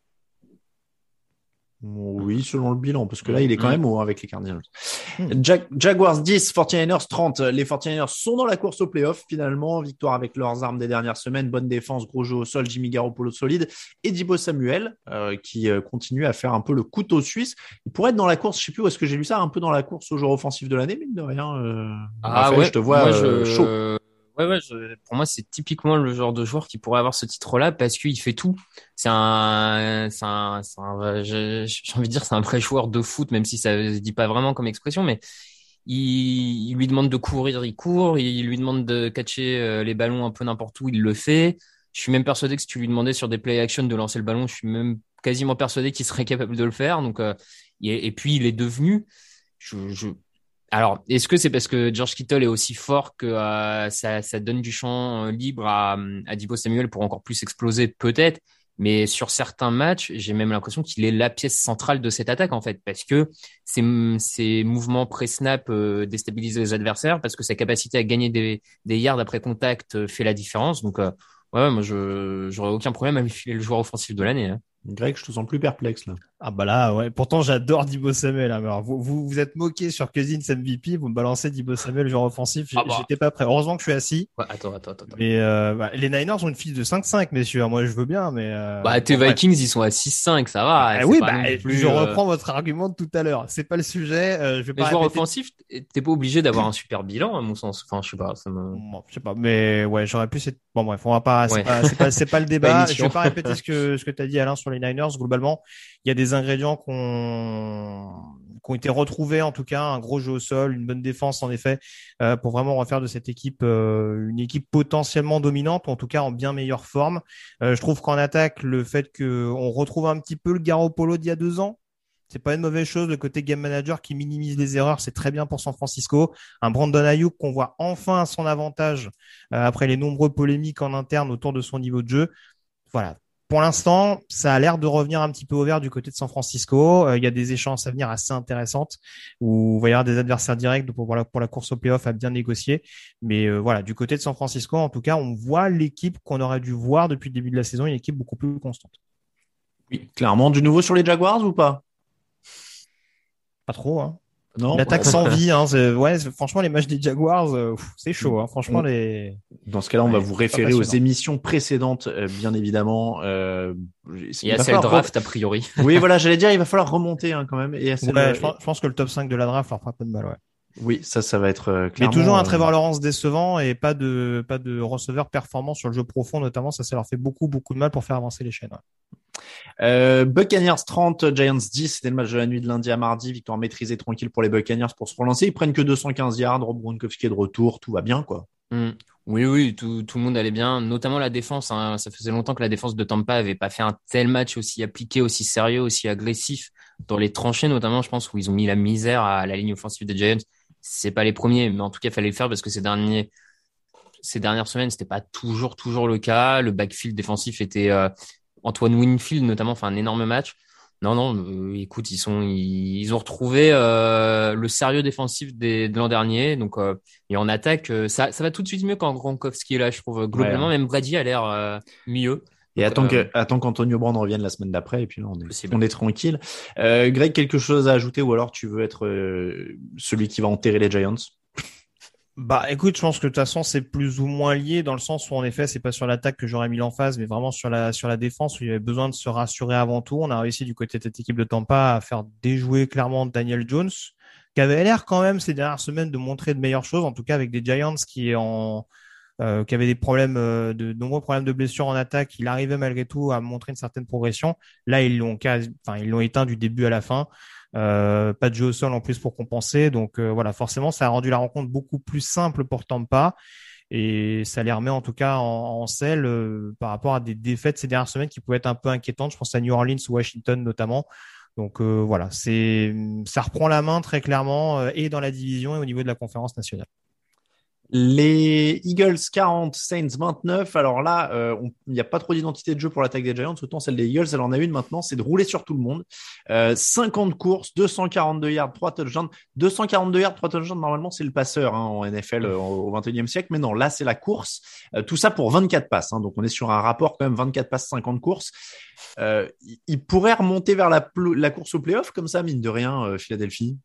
Oui, selon le bilan, parce que là, il est quand même haut avec les Cardinals. Mm. Jag- Jaguars dix, forty-niners trente. Les forty-niners sont dans la course au playoff, finalement. Victoire avec leurs armes des dernières semaines. Bonne défense, gros jeu au sol, Jimmy Garoppolo solide. Et Deebo Samuel, euh, qui euh, continue à faire un peu le couteau suisse. Il pourrait être dans la course, je sais plus où est-ce que j'ai lu ça, un peu dans la course au joueur offensif de l'année, mine de rien. Euh... Ah Raphaël, ouais, je te vois moi, euh, je... chaud. Ouais, ouais, je... pour moi, c'est typiquement le genre de joueur qui pourrait avoir ce titre-là parce qu'il fait tout. C'est un, c'est un, c'est un... J'ai... j'ai envie de dire, c'est un vrai joueur de foot, même si ça se dit pas vraiment comme expression, mais il, il lui demande de courir, il court, il lui demande de catcher les ballons un peu n'importe où, il le fait. Je suis même persuadé que si tu lui demandais sur des play action de lancer le ballon, je suis même quasiment persuadé qu'il serait capable de le faire. Donc, euh, et, et puis il est devenu, je, je Alors, est-ce que c'est parce que George Kittle est aussi fort que euh, ça, ça donne du champ libre à, à Deebo Samuel pour encore plus exploser? Peut-être, mais sur certains matchs, j'ai même l'impression qu'il est la pièce centrale de cette attaque en fait, parce que ses, ses mouvements pré-snap euh, déstabilisent les adversaires, parce que sa capacité à gagner des, des yards après contact fait la différence. Donc, euh, ouais, moi, je j'aurais aucun problème à lui filer le joueur offensif de l'année. Hein. Greg, je te sens plus perplexe là. Ah bah là, ouais. Pourtant, j'adore Deebo Samuel. Hein. Alors, vous, vous vous êtes moqué sur Cousins M V P, vous me balancez Deebo Samuel joueur offensif. J'ai, ah bah. J'étais pas prêt. Heureusement que je suis assis. Ouais, attends, attends, attends. Mais euh, bah, les Niners ont une fiche de cinq cinq, messieurs. Moi, je veux bien, mais. Euh, bah, tes bon, Vikings, ouais. Ils sont à six cinq, ça va. Ah, oui, bah, plus, je euh... reprends votre argument de tout à l'heure. C'est pas le sujet. Euh, je vais les pas joueurs répéter... offensifs, t'es pas obligé d'avoir un super bilan, à mon sens. Enfin, je sais pas. Ça me... bon, je sais pas, mais ouais, j'aurais pu. Cette... Bon, bref, on va pas. C'est, ouais. pas, c'est pas, c'est pas le débat. Je vais pas répéter ce que ce que t'as dit, Alain, sur les Niners. Globalement, il y a des ingrédients qu'on qui ont été retrouvés, en tout cas, un gros jeu au sol, une bonne défense en effet, euh, pour vraiment refaire de cette équipe euh, une équipe potentiellement dominante, ou en tout cas en bien meilleure forme. Euh, je trouve qu'en attaque, le fait qu'on retrouve un petit peu le Garoppolo d'il y a deux ans, c'est pas une mauvaise chose. Le côté game manager qui minimise les erreurs, c'est très bien pour San Francisco. Un Brandon Ayuk qu'on voit enfin à son avantage euh, après les nombreux polémiques en interne autour de son niveau de jeu. Voilà. Pour l'instant, ça a l'air de revenir un petit peu au vert du côté de San Francisco. Euh, il y a des échéances à venir assez intéressantes où il va y avoir des adversaires directs pour la, pour la course au playoff à bien négocier. Mais euh, voilà, du côté de San Francisco, en tout cas, on voit l'équipe qu'on aurait dû voir depuis le début de la saison, une équipe beaucoup plus constante. Oui, clairement. Du nouveau sur les Jaguars ou pas? Pas trop, hein. Non. L'attaque ouais. sans vie, hein. C'est, ouais, c'est, franchement, les matchs des Jaguars, euh, c'est chaud, hein. Franchement, les. Dans ce cas-là, on ouais, va vous référer aux émissions précédentes, euh, bien évidemment. Euh, il y a celle draft, re... a priori. Oui, voilà, j'allais dire, il va falloir remonter, hein, quand même. Et à celle... ouais, je, pense, je pense que le top cinq de la draft leur fera pas de mal, ouais. Oui, ça, ça va être euh, clairement. Mais toujours un euh... Trevor Lawrence décevant et pas de, pas de receveur performant sur le jeu profond, notamment. Ça, ça leur fait beaucoup, beaucoup de mal pour faire avancer les chaînes, ouais. Euh, Buccaneers trente, Giants dix, c'était le match de la nuit de lundi à mardi, victoire maîtrisée tranquille pour les Buccaneers pour se relancer. Ils prennent que deux cent quinze yards, Rob Gronkowski est de retour, tout va bien, quoi. Mmh. Oui, oui, tout, tout le monde allait bien, notamment la défense. Hein. Ça faisait longtemps que la défense de Tampa avait pas fait un tel match aussi appliqué, aussi sérieux, aussi agressif dans les tranchées, notamment, je pense, où ils ont mis la misère à la ligne offensive des Giants. C'est pas les premiers, mais en tout cas, il fallait le faire parce que ces derniers, ces dernières semaines, c'était pas toujours, toujours le cas. Le backfield défensif était, euh, Antoine Winfield, notamment, fait un énorme match. Non, non, euh, écoute, ils sont, ils, ils ont retrouvé euh, le sérieux défensif des, de l'an dernier. Donc, euh, et en attaque, euh, ça, ça va tout de suite mieux quand Gronkowski est là, je trouve. Globalement, Ouais. même Brady a l'air euh, mieux. Et Donc, attends euh, que, attends qu'Antonio Brown revienne la semaine d'après, et puis là, on est, possible. on est tranquille. Euh, Greg, quelque chose à ajouter, ou alors tu veux être euh, celui qui va enterrer les Giants? Bah, écoute, je pense que de toute façon, c'est plus ou moins lié dans le sens où, en effet, c'est pas sur l'attaque que j'aurais mis l'emphase, mais vraiment sur la, sur la défense où il y avait besoin de se rassurer avant tout. On a réussi du côté de cette équipe de Tampa à faire déjouer clairement Daniel Jones, qui avait l'air quand même ces dernières semaines de montrer de meilleures choses, en tout cas avec des Giants qui est en, euh, qui avaient des problèmes, euh, de, de nombreux problèmes de blessures en attaque. Il arrivait malgré tout à montrer une certaine progression. Là, ils l'ont quasi, enfin, ils l'ont éteint du début à la fin. Euh, pas de jeu au sol en plus pour compenser. Donc euh, voilà, forcément, ça a rendu la rencontre beaucoup plus simple pour Tampa et ça les remet en tout cas en, en selle euh, par rapport à des défaites ces dernières semaines qui pouvaient être un peu inquiétantes. Je pense à New Orleans ou Washington notamment. Donc euh, voilà, c'est ça reprend la main très clairement euh, et dans la division et au niveau de la conférence nationale. Les Eagles quarante, Saints vingt-neuf. Alors là, euh, il n'y a pas trop d'identité de jeu pour l'attaque des Giants. Autant celle des Eagles, elle en a une maintenant, c'est de rouler sur tout le monde. Euh, cinquante courses, deux cent quarante-deux yards, trois touchdowns. deux cent quarante-deux yards, trois touchdowns, normalement, c'est le passeur hein, en N F L euh, au vingt et unième siècle. Mais non, là, c'est la course. Euh, tout ça pour vingt-quatre passes. Hein, donc, on est sur un rapport quand même vingt-quatre passes, cinquante courses. Euh, il pourrait remonter vers la, la course au playoff comme ça, mine de rien, euh, Philadelphie.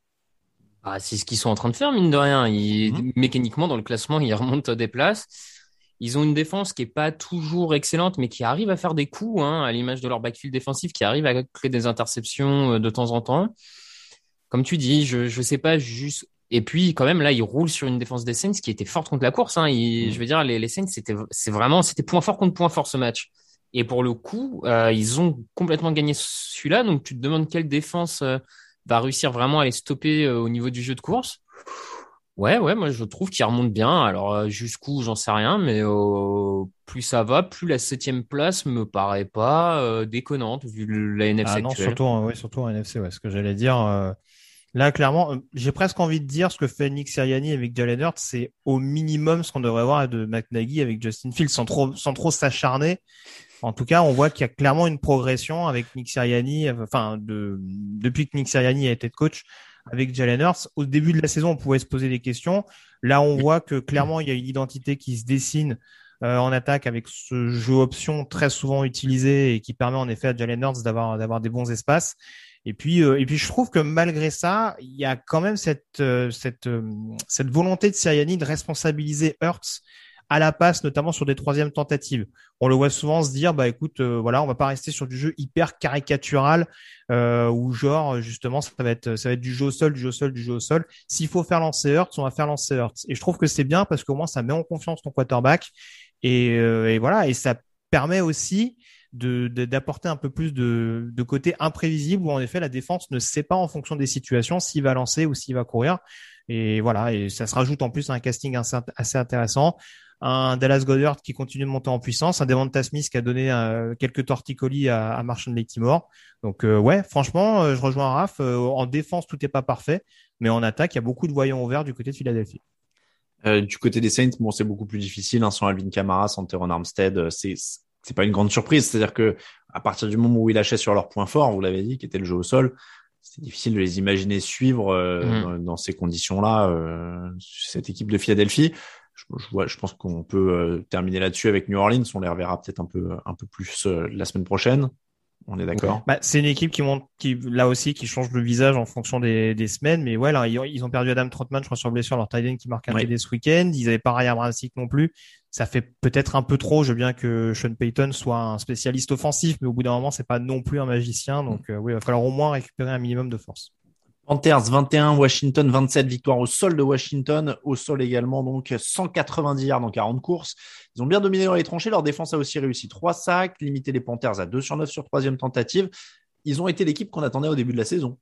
Ah, c'est ce qu'ils sont en train de faire, mine de rien. Ils, mmh. Mécaniquement, dans le classement, ils remontent des places. Ils ont une défense qui est pas toujours excellente, mais qui arrive à faire des coups, hein, à l'image de leur backfield défensif, qui arrive à créer des interceptions de temps en temps. Comme tu dis, je je sais pas juste. Et puis, quand même, là, ils roulent sur une défense des Saints qui était forte contre la course. Hein. Ils, mmh. Je veux dire, les, les Saints, c'était, c'est vraiment, c'était point fort contre point fort ce match. Et pour le coup, euh, ils ont complètement gagné celui-là. Donc, tu te demandes quelle défense euh, va réussir vraiment à les stopper euh, au niveau du jeu de course. Ouais, ouais, moi je trouve qu'ils remontent bien. Alors euh, jusqu'où, j'en sais rien, mais euh, plus ça va, plus la septième place me paraît pas euh, déconnante vu la N F C ah non, actuelle. surtout, oui, surtout en N F C, ouais, ce que j'allais dire. Euh, là, clairement, euh, j'ai presque envie de dire ce que fait Nick Sirianni avec Jalen Hurts, c'est au minimum ce qu'on devrait voir de McNaghy avec Justin Fields, sans trop, sans trop s'acharner. En tout cas, on voit qu'il y a clairement une progression avec Nick Sirianni, enfin, de, depuis que Nick Sirianni a été coach avec Jalen Hurts. Au début de la saison, on pouvait se poser des questions. Là, on voit que clairement, il y a une identité qui se dessine euh, en attaque avec ce jeu option très souvent utilisé et qui permet en effet à Jalen Hurts d'avoir, d'avoir des bons espaces. Et puis, euh, et puis, je trouve que malgré ça, il y a quand même cette, euh, cette, euh, cette volonté de Sirianni de responsabiliser Hurts à la passe, notamment sur des troisièmes tentatives. On le voit souvent se dire, bah écoute, euh, voilà, on va pas rester sur du jeu hyper caricatural euh, où genre justement ça va être ça va être du jeu au sol, du jeu au sol, du jeu au sol. S'il faut faire lancer Hurts, on va faire lancer Hurts. Et je trouve que c'est bien parce qu'au moins ça met en confiance ton quarterback et, euh, et voilà, et ça permet aussi de, de d'apporter un peu plus de, de côté imprévisible où en effet la défense ne sait pas en fonction des situations s'il va lancer ou s'il va courir. Et voilà, et ça se rajoute en plus à un casting assez intéressant. Un Dallas Goedert qui continue de monter en puissance, un Devonta Smith qui a donné euh, quelques torticolis à, à Marshon Lattimore. Donc euh, ouais, franchement, euh, je rejoins Raph. Euh, en défense, tout n'est pas parfait, mais en attaque, il y a beaucoup de voyants ouverts du côté de Philadelphie. Euh, du côté des Saints, bon, c'est beaucoup plus difficile. Hein, sans Alvin Kamara, sans Teron Armstead, c'est c'est pas une grande surprise. C'est-à-dire que à partir du moment où ils lâchaient sur leur point fort, vous l'avez dit, qui était le jeu au sol, c'est difficile de les imaginer suivre euh, mmh. dans, dans ces conditions-là euh, cette équipe de Philadelphie. Je, je, vois, je pense qu'on peut euh, terminer là-dessus avec New Orleans. On les reverra peut-être un peu, un peu plus euh, la semaine prochaine. On est d'accord. Bah, c'est une équipe qui monte, qui là aussi, qui change le visage en fonction des, des semaines. Mais ouais, là, ils, ils ont perdu Adam Trotman, je crois, sur blessure. Leur tight end qui marque un T D oui. ce week-end. Ils avaient pas Ryan Ramczyk non plus. Ça fait peut-être un peu trop. Je veux bien que Sean Payton soit un spécialiste offensif, mais au bout d'un moment, c'est pas non plus un magicien. Donc, euh, oui, il va falloir au moins récupérer un minimum de force. Panthers vingt et un, Washington vingt-sept, victoire au sol de Washington, au sol également, donc cent quatre-vingt-dix yards en quarante courses. Ils ont bien dominé dans les tranchées, leur défense a aussi réussi trois sacs, limité les Panthers à deux sur neuf sur troisième tentative. Ils ont été l'équipe qu'on attendait au début de la saison.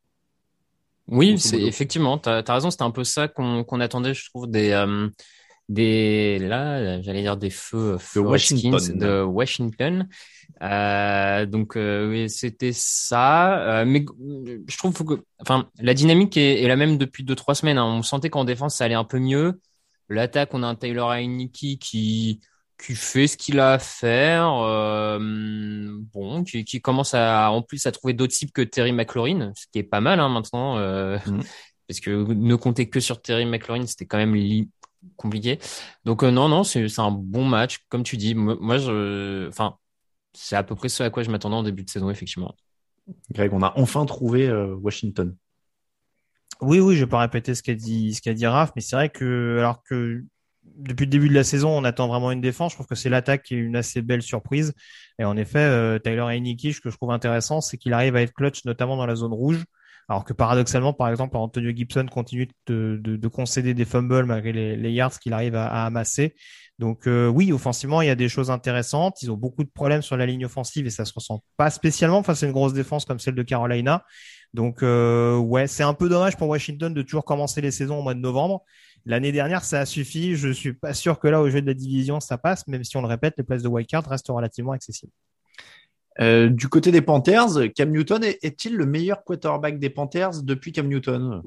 Oui, c'est effectivement, t'as, t'as raison, c'était un peu ça qu'on, qu'on attendait, je trouve, des, euh, des, là, j'allais dire des feux, feux de Washington. de Washington. Euh, donc euh, oui, c'était ça. Euh, mais je trouve que, enfin, la dynamique est, est la même depuis deux trois semaines. Hein. On sentait qu'en défense ça allait un peu mieux. L'attaque, on a un Taylor Heinicke qui qui fait ce qu'il a à faire, euh, bon, qui, qui commence à, en plus, à trouver d'autres cibles que Terry McLaurin, ce qui est pas mal hein, maintenant, euh, mmh. parce que ne compter que sur Terry McLaurin, c'était quand même li- compliqué. Donc euh, non, non, c'est, c'est un bon match, comme tu dis. Moi, je, enfin, c'est à peu près ce à quoi je m'attendais en début de saison, effectivement. Greg, on a enfin trouvé euh, Washington. Oui, oui, je vais pas répéter ce qu'a dit, ce qu'a dit Raph, mais c'est vrai que, alors que depuis le début de la saison, on attend vraiment une défense. Je trouve que c'est l'attaque qui est une assez belle surprise. Et en effet, euh, Tyler Heinicke, ce que je trouve intéressant, c'est qu'il arrive à être clutch, notamment dans la zone rouge. Alors que paradoxalement, par exemple, Antonio Gibson continue de, de, de concéder des fumbles malgré les, les yards qu'il arrive à, à amasser. Donc euh, oui, offensivement, il y a des choses intéressantes. Ils ont beaucoup de problèmes sur la ligne offensive et ça se ressent pas spécialement face à une grosse défense comme celle de Carolina. Donc euh, ouais, c'est un peu dommage pour Washington de toujours commencer les saisons au mois de novembre. L'année dernière, ça a suffi. Je suis pas sûr que là, au jeu de la division, ça passe, même si on le répète, les places de wildcard restent relativement accessibles. Euh, du côté des Panthers, Cam Newton est- est-il le meilleur quarterback des Panthers depuis Cam Newton?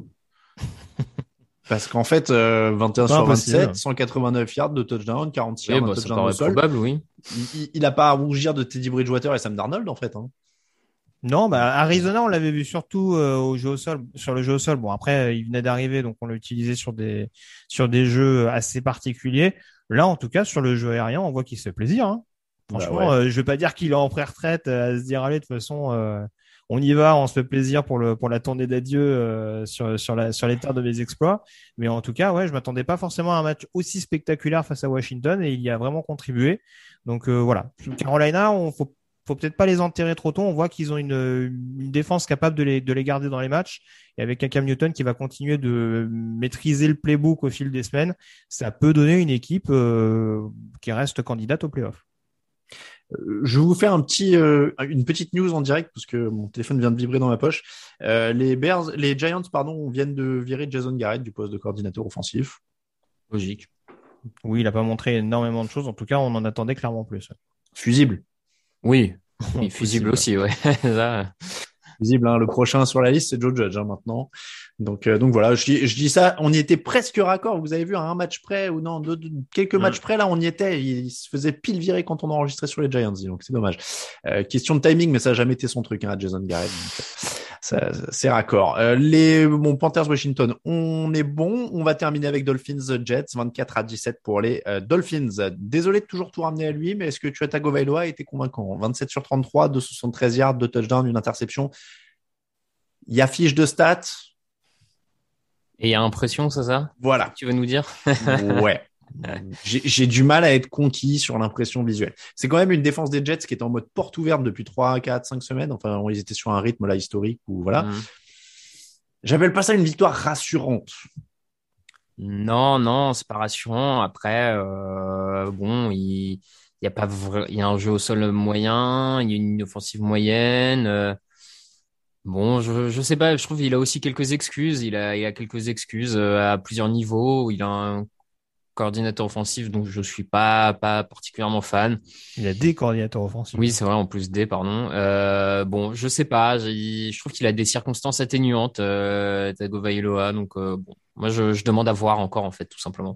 Parce qu'en fait, euh, vingt et un Pas sur impossible. vingt-sept, cent quatre-vingt-neuf yards de touchdown, quarante-six Oui, yards bah, de ça touchdown au paraît sol. probable, oui. Il, il, il a pas à rougir de Teddy Bridgewater et Sam Darnold, en fait. Hein. Non, bah Arizona, on l'avait vu surtout euh, au jeu au sol, sur le jeu au sol. Bon, après, il venait d'arriver, donc on l'a utilisé sur des sur des jeux assez particuliers. Là, en tout cas, sur le jeu aérien, on voit qu'il se fait plaisir. Hein. Franchement, Bah ouais. euh, je vais pas dire qu'il est en pré-retraite euh, à se dire allez, de toute façon, euh, on y va, on se fait plaisir pour le pour la tournée d'adieu euh, sur sur la sur les terres de mes exploits. Mais en tout cas, ouais, je m'attendais pas forcément à un match aussi spectaculaire face à Washington et il y a vraiment contribué. Donc euh, voilà, Carolina, on faut faut peut-être pas les enterrer trop tôt. On voit qu'ils ont une, une défense capable de les, de les garder dans les matchs. Et avec un Cam Newton qui va continuer de maîtriser le playbook au fil des semaines, ça peut donner une équipe euh, qui reste candidate au playoff. Euh, Je vais vous faire un petit, euh, une petite news en direct parce que mon téléphone vient de vibrer dans ma poche. Euh, les Bears, les Giants, pardon, viennent de virer Jason Garrett du poste de coordinateur offensif. Logique. Oui, il a pas montré énormément de choses. En tout cas, on en attendait clairement plus. Fusible. Oui, oui, fusible aussi, ouais. Ça, Fusible, hein. Le prochain sur la liste, c'est Joe Judge hein, maintenant. Donc, euh, donc voilà, je, dis- je dis ça, on y était presque raccord. Vous avez vu à un match près ou non, deux, deux- quelques Mm. matchs près là, on y était. Il, il se faisait pile virer quand on enregistrait sur les Giants, dis donc c'est dommage. Euh, question de timing, mais ça a jamais été son truc, hein, Jason Garrett. Donc, ça, c'est raccord. Euh, les bon Panthers Washington, on est bon. On va terminer avec Dolphins Jets, vingt-quatre à dix-sept pour les euh, Dolphins. Désolé de toujours tout ramener à lui, mais est-ce que Tua Tagovailoa a été convaincant? vingt-sept sur trente-trois, deux cent soixante-treize yards, deux touchdowns, une interception. Il y a fiche de stats. Et il y a impression, c'est ça? Voilà. Tu veux nous dire? Ouais. J'ai, j'ai du mal à être conquis sur l'impression visuelle. C'est quand même une défense des Jets qui est en mode porte ouverte depuis trois, quatre, cinq semaines. Enfin, ils étaient sur un rythme là historique où voilà. Mm. J'appelle pas ça une victoire rassurante. Non, non, c'est pas rassurant. Après, euh, bon, il, il y a pas vrai, il y a un jeu au sol moyen, il y a une offensive moyenne. euh, Bon, je, je sais pas, je trouve qu'il a aussi quelques excuses. Il a, il a quelques excuses euh, à plusieurs niveaux. Il a un coordinateur offensif, donc je suis pas, pas particulièrement fan. Il a des coordinateurs offensifs. Oui, c'est vrai, en plus D, pardon. Euh, bon, je sais pas, j'ai- je trouve qu'il a des circonstances atténuantes, euh, Tagovailoa, donc euh, bon, moi je, je demande à voir encore en fait, tout simplement.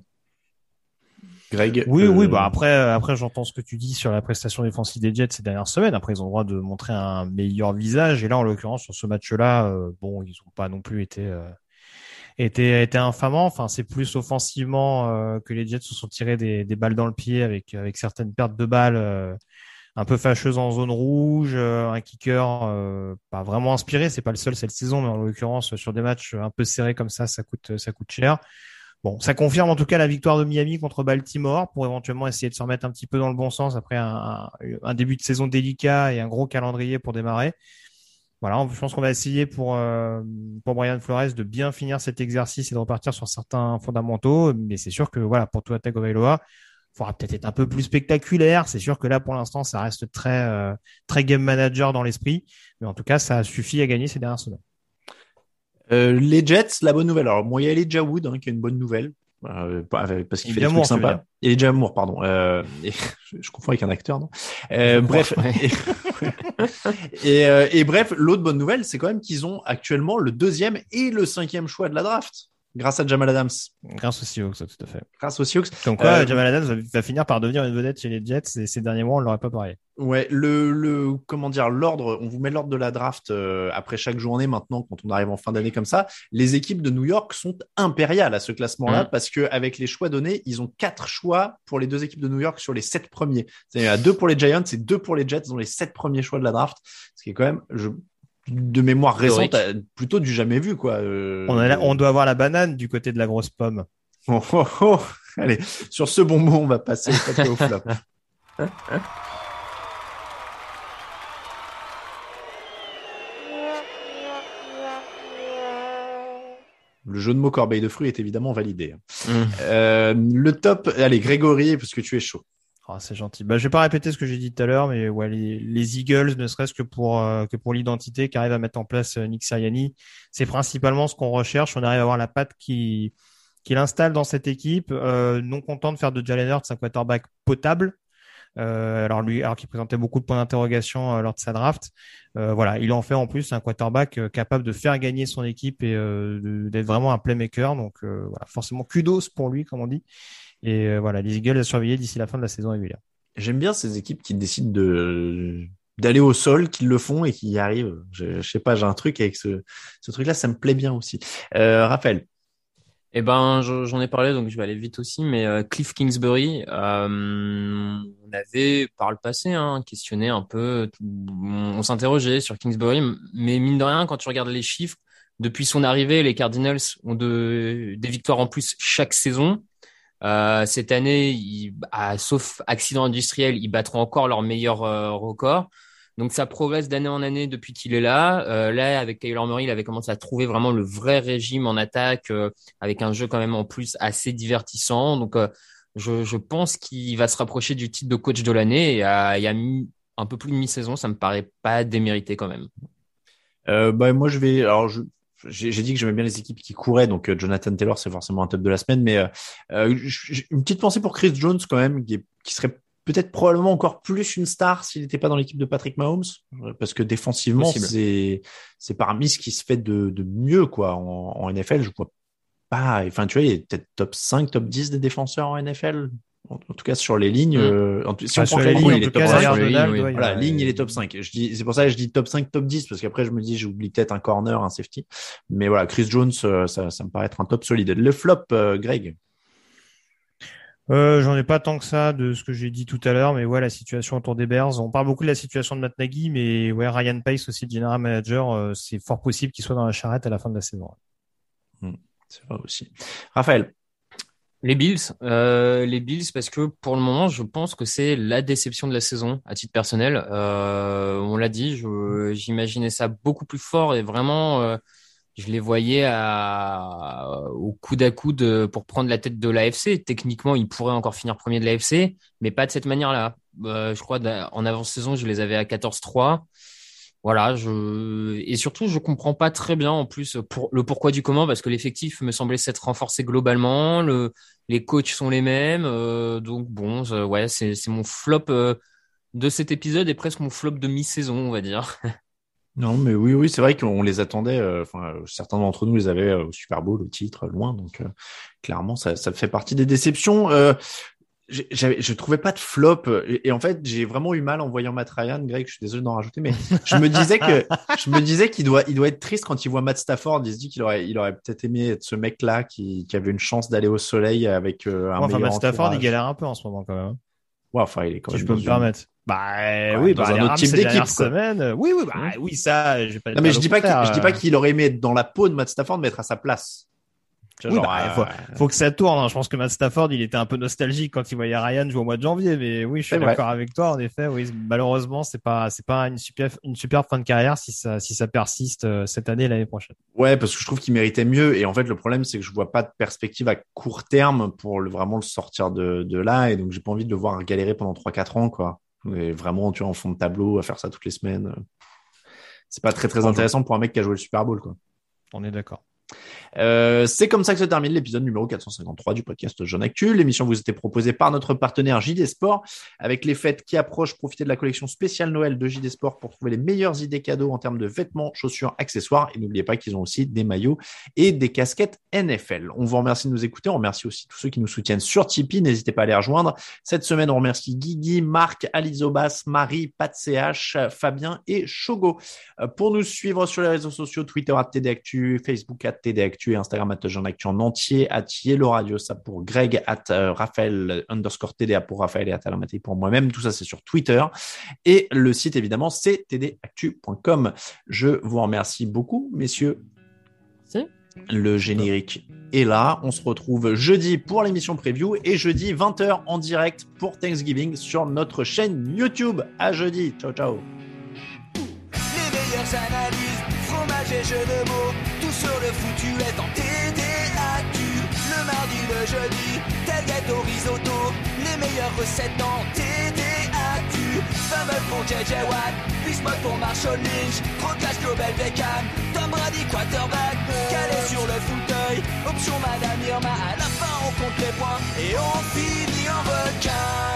Greg. Oui, euh, oui, bah après, après, j'entends ce que tu dis sur la prestation défensive des Jets ces dernières semaines. Après, ils ont le droit de montrer un meilleur visage. Et là, en l'occurrence, sur ce match-là, euh, bon, ils ont pas non plus été, euh, été, été infamants. Enfin, c'est plus offensivement euh, que les Jets se sont tirés des, des balles dans le pied avec, avec certaines pertes de balles euh, un peu fâcheuses en zone rouge, euh, un kicker euh, pas vraiment inspiré. C'est pas le seul cette saison, mais en l'occurrence, sur des matchs un peu serrés comme ça, ça coûte, ça coûte cher. Bon, ça confirme en tout cas la victoire de Miami contre Baltimore pour éventuellement essayer de se remettre un petit peu dans le bon sens après un, un, un début de saison délicat et un gros calendrier pour démarrer. Voilà, je pense qu'on va essayer pour euh, pour Brian Flores de bien finir cet exercice et de repartir sur certains fondamentaux. Mais c'est sûr que voilà, pour Tua Tagovailoa, il faudra peut-être être un peu plus spectaculaire. C'est sûr que là, pour l'instant, ça reste très euh, très game manager dans l'esprit. Mais en tout cas, ça a suffi à gagner ces dernières semaines. Euh, les Jets, la bonne nouvelle. Alors, moi, il y a Elijah Wood, hein, qui est une bonne nouvelle. Euh, parce qu'il fait des trucs sympas. Et Elijah Moore, pardon. Euh, et, je, je confonds avec un acteur, non euh, Bref. Ouais. Et, et, euh, et bref, l'autre bonne nouvelle, c'est quand même qu'ils ont actuellement le deuxième et le cinquième choix de la draft. grâce à Jamal Adams. Grâce aux Seahawks, tout à fait. Grâce aux Seahawks. Comme quoi, euh, Jamal Adams va, va finir par devenir une vedette chez les Jets et ces derniers mois, on l'aurait pas parié. Ouais, le, le, comment dire, l'ordre, on vous met l'ordre de la draft euh, après chaque journée maintenant, quand on arrive en fin d'année comme ça. Les équipes de New York sont impériales à ce classement-là mmh. parce que avec les choix donnés, ils ont quatre choix pour les deux équipes de New York sur les sept premiers. C'est-à-dire, il y a deux pour les Giants et deux pour les Jets, ils ont les sept premiers choix de la draft. Ce qui est quand même, je, de mémoire récente, plutôt du jamais vu, quoi. Euh, on, a la, on doit avoir la banane du côté de la grosse pomme. Oh, oh, oh. Allez, sur ce bon mot, on va passer au flop. Le jeu de mots corbeille de fruits est évidemment validé. Mmh. Euh, le top, allez, Grégory, parce que tu es chaud. Oh, c'est gentil. Bah, je vais pas répéter ce que j'ai dit tout à l'heure, mais ouais, les, les Eagles, ne serait-ce que pour euh, que pour l'identité qu'arrive à mettre en place euh, Nick Sirianni, c'est principalement ce qu'on recherche. On arrive à avoir la patte qui qu'il installe dans cette équipe, euh, non content de faire de Jalen Hurts un quarterback potable. Euh, alors lui, alors qu'il présentait beaucoup de points d'interrogation euh, lors de sa draft, euh, voilà, il en fait en plus un quarterback euh, capable de faire gagner son équipe et euh, de, d'être vraiment un playmaker. Donc euh, voilà, forcément kudos pour lui, comme on dit. Et euh, voilà, les Eagles à surveiller d'ici la fin de la saison régulière. J'aime bien ces équipes qui décident de d'aller au sol, qui le font et qui y arrivent. Je, je sais pas, j'ai un truc avec ce ce truc-là, ça me plaît bien aussi. Euh, Raphaël. Eh ben, j'en ai parlé, donc je vais aller vite aussi, mais euh, Cliff Kingsbury, euh, on avait par le passé hein, questionné un peu, on, on s'interrogeait sur Kingsbury, mais mine de rien, quand tu regardes les chiffres, depuis son arrivée, les Cardinals ont de, des victoires en plus chaque saison. Euh, cette année, ils, ah, sauf accident industriel, ils battront encore leur meilleur euh, record. Donc ça progresse d'année en année depuis qu'il est là. Euh, là, avec Kyler Murray, il avait commencé à trouver vraiment le vrai régime en attaque, euh, avec un jeu quand même en plus assez divertissant. Donc euh, je, je pense qu'il va se rapprocher du titre de coach de l'année. Et il y a mi, un peu plus de mi-saison, ça me paraît pas démérité quand même. Euh, bah moi je vais, alors je. J'ai, j'ai dit que j'aimais bien les équipes qui couraient, donc euh, Jonathan Taylor c'est forcément un top de la semaine, mais euh, euh, une petite pensée pour Chris Jones quand même, qui, est, qui serait peut-être probablement encore plus une star s'il n'était pas dans l'équipe de Patrick Mahomes, parce que défensivement Possible. c'est c'est parmi ce qui se fait de, de mieux quoi en, en N F L. Je vois pas, enfin tu vois, il est peut-être top cinq, top dix des défenseurs en N F L. En tout cas sur les lignes, mmh. euh, en, si enfin, on prend les lignes, il est top cinq. Sur les lignes, oui. Voilà, ligne, il est top cinq. Je dis, c'est pour ça que je dis top cinq, top dix, parce qu'après je me dis, j'oublie peut-être un corner, un safety. Mais voilà, Chris Jones, ça, ça me paraît être un top solide. Le flop, euh, Greg. Euh, j'en ai pas tant que ça de ce que j'ai dit tout à l'heure, mais ouais, la situation autour des Bears. On parle beaucoup de la situation de Matt Nagy, mais ouais, Ryan Pace aussi, le general manager, euh, c'est fort possible qu'il soit dans la charrette à la fin de la saison. Mmh, c'est vrai aussi. Raphaël. Les Bills, euh, les Bills, parce que pour le moment, je pense que c'est la déception de la saison à titre personnel. Euh, on l'a dit, je, j'imaginais ça beaucoup plus fort et vraiment, euh, je les voyais à, au coude à coude pour prendre la tête de l'A F C. Techniquement, ils pourraient encore finir premier de l'A F C, mais pas de cette manière-là. Euh, je crois en avant-saison, je les avais à quatorze trois. Voilà, je et surtout je comprends pas très bien en plus pour le pourquoi du comment, parce que l'effectif me semblait s'être renforcé globalement, le les coachs sont les mêmes, euh, donc bon, euh, ouais, c'est c'est mon flop euh, de cet épisode et presque mon flop de mi-saison, on va dire. Non, mais oui, oui, c'est vrai qu'on les attendait. Enfin, euh, certains d'entre nous les avaient au Super Bowl, au titre, loin, donc euh, clairement ça ça fait partie des déceptions. Euh, J'avais, je trouvais pas de flop et, et en fait j'ai vraiment eu mal en voyant Matt Ryan. Greg, je suis désolé d'en rajouter, mais je me disais que je me disais qu'il doit, il doit être triste quand il voit Matt Stafford. Il se dit qu'il aurait, il aurait peut-être aimé être ce mec-là qui, qui avait une chance d'aller au soleil avec euh, un bon, enfin, meilleur Matt Stafford, entourage. Il galère un peu en ce moment quand même. Ouais, enfin il est quand si même. je peux me une... permettre. Bah ouais, oui, dans bah, un les autre Rams, type d'équipe. Semaine. Oui, oui, bah oui, ça. Je vais pas non mais je dis pas, qu'il, je dis pas qu'il aurait aimé être dans la peau de Matt Stafford, mais être à sa place. Oui, genre, bah, euh... faut, faut que ça tourne. Hein. Je pense que Matt Stafford, il était un peu nostalgique quand il voyait Ryan jouer au mois de janvier. Mais oui, je suis c'est d'accord vrai. Avec toi. En effet, oui, malheureusement, c'est pas, c'est pas une super, une super fin de carrière si ça, si ça persiste euh, cette année et l'année prochaine. Ouais, parce que je trouve qu'il méritait mieux. Et en fait, le problème, c'est que je vois pas de perspective à court terme pour le, vraiment le sortir de, de là. Et donc, j'ai pas envie de le voir galérer pendant trois quatre ans, quoi. Et vraiment, tu vois, en fond de tableau, à faire ça toutes les semaines. C'est pas très, très intéressant pour un mec qui a joué le Super Bowl, quoi. On est d'accord. Euh, c'est comme ça que se termine l'épisode numéro quatre cent cinquante-trois du podcast Jeune Actu. L'émission vous était proposée par notre partenaire J D Sport. Avec les fêtes qui approchent, profitez de la collection spéciale Noël de J D Sport pour trouver les meilleures idées cadeaux en termes de vêtements, chaussures, accessoires. Et n'oubliez pas qu'ils ont aussi des maillots et des casquettes N F L. On vous remercie de nous écouter. On remercie aussi tous ceux qui nous soutiennent sur Tipeee. N'hésitez pas à les rejoindre. Cette semaine, on remercie Guigui, Marc, Alizobas, Marie, Pat C H, Fabien et Shogo. Pour nous suivre sur les réseaux sociaux, Twitter arobase T D Actu, Facebook arobase T D Actu et Instagram arobase Jeune Actu en entier, at Yellow Radio, ça pour Greg, at euh, Raphaël underscore T D A pour Raphaël et at Alamati pour moi-même. Tout ça, c'est sur Twitter. Et le site, évidemment, c'est t d actu point com. Je vous remercie beaucoup, messieurs. C'est Le générique est là. On se retrouve jeudi pour l'émission preview et jeudi vingt heures en direct pour Thanksgiving sur notre chaîne YouTube. À jeudi. Ciao, ciao. Les meilleures analyses, fromage et jeux de mots, tout sur le foutu est en T D Actu. Le mardi, le jeudi, tailgate au risotto, les meilleures recettes en T D Actu. Fumble pour J J Watt, Bismuth pour Marshall Lynch, Proclash Global Beckham, Tom Brady quarterback, calé sur le fauteuil, option Madame Irma, à la fin on compte les points et on finit en requin.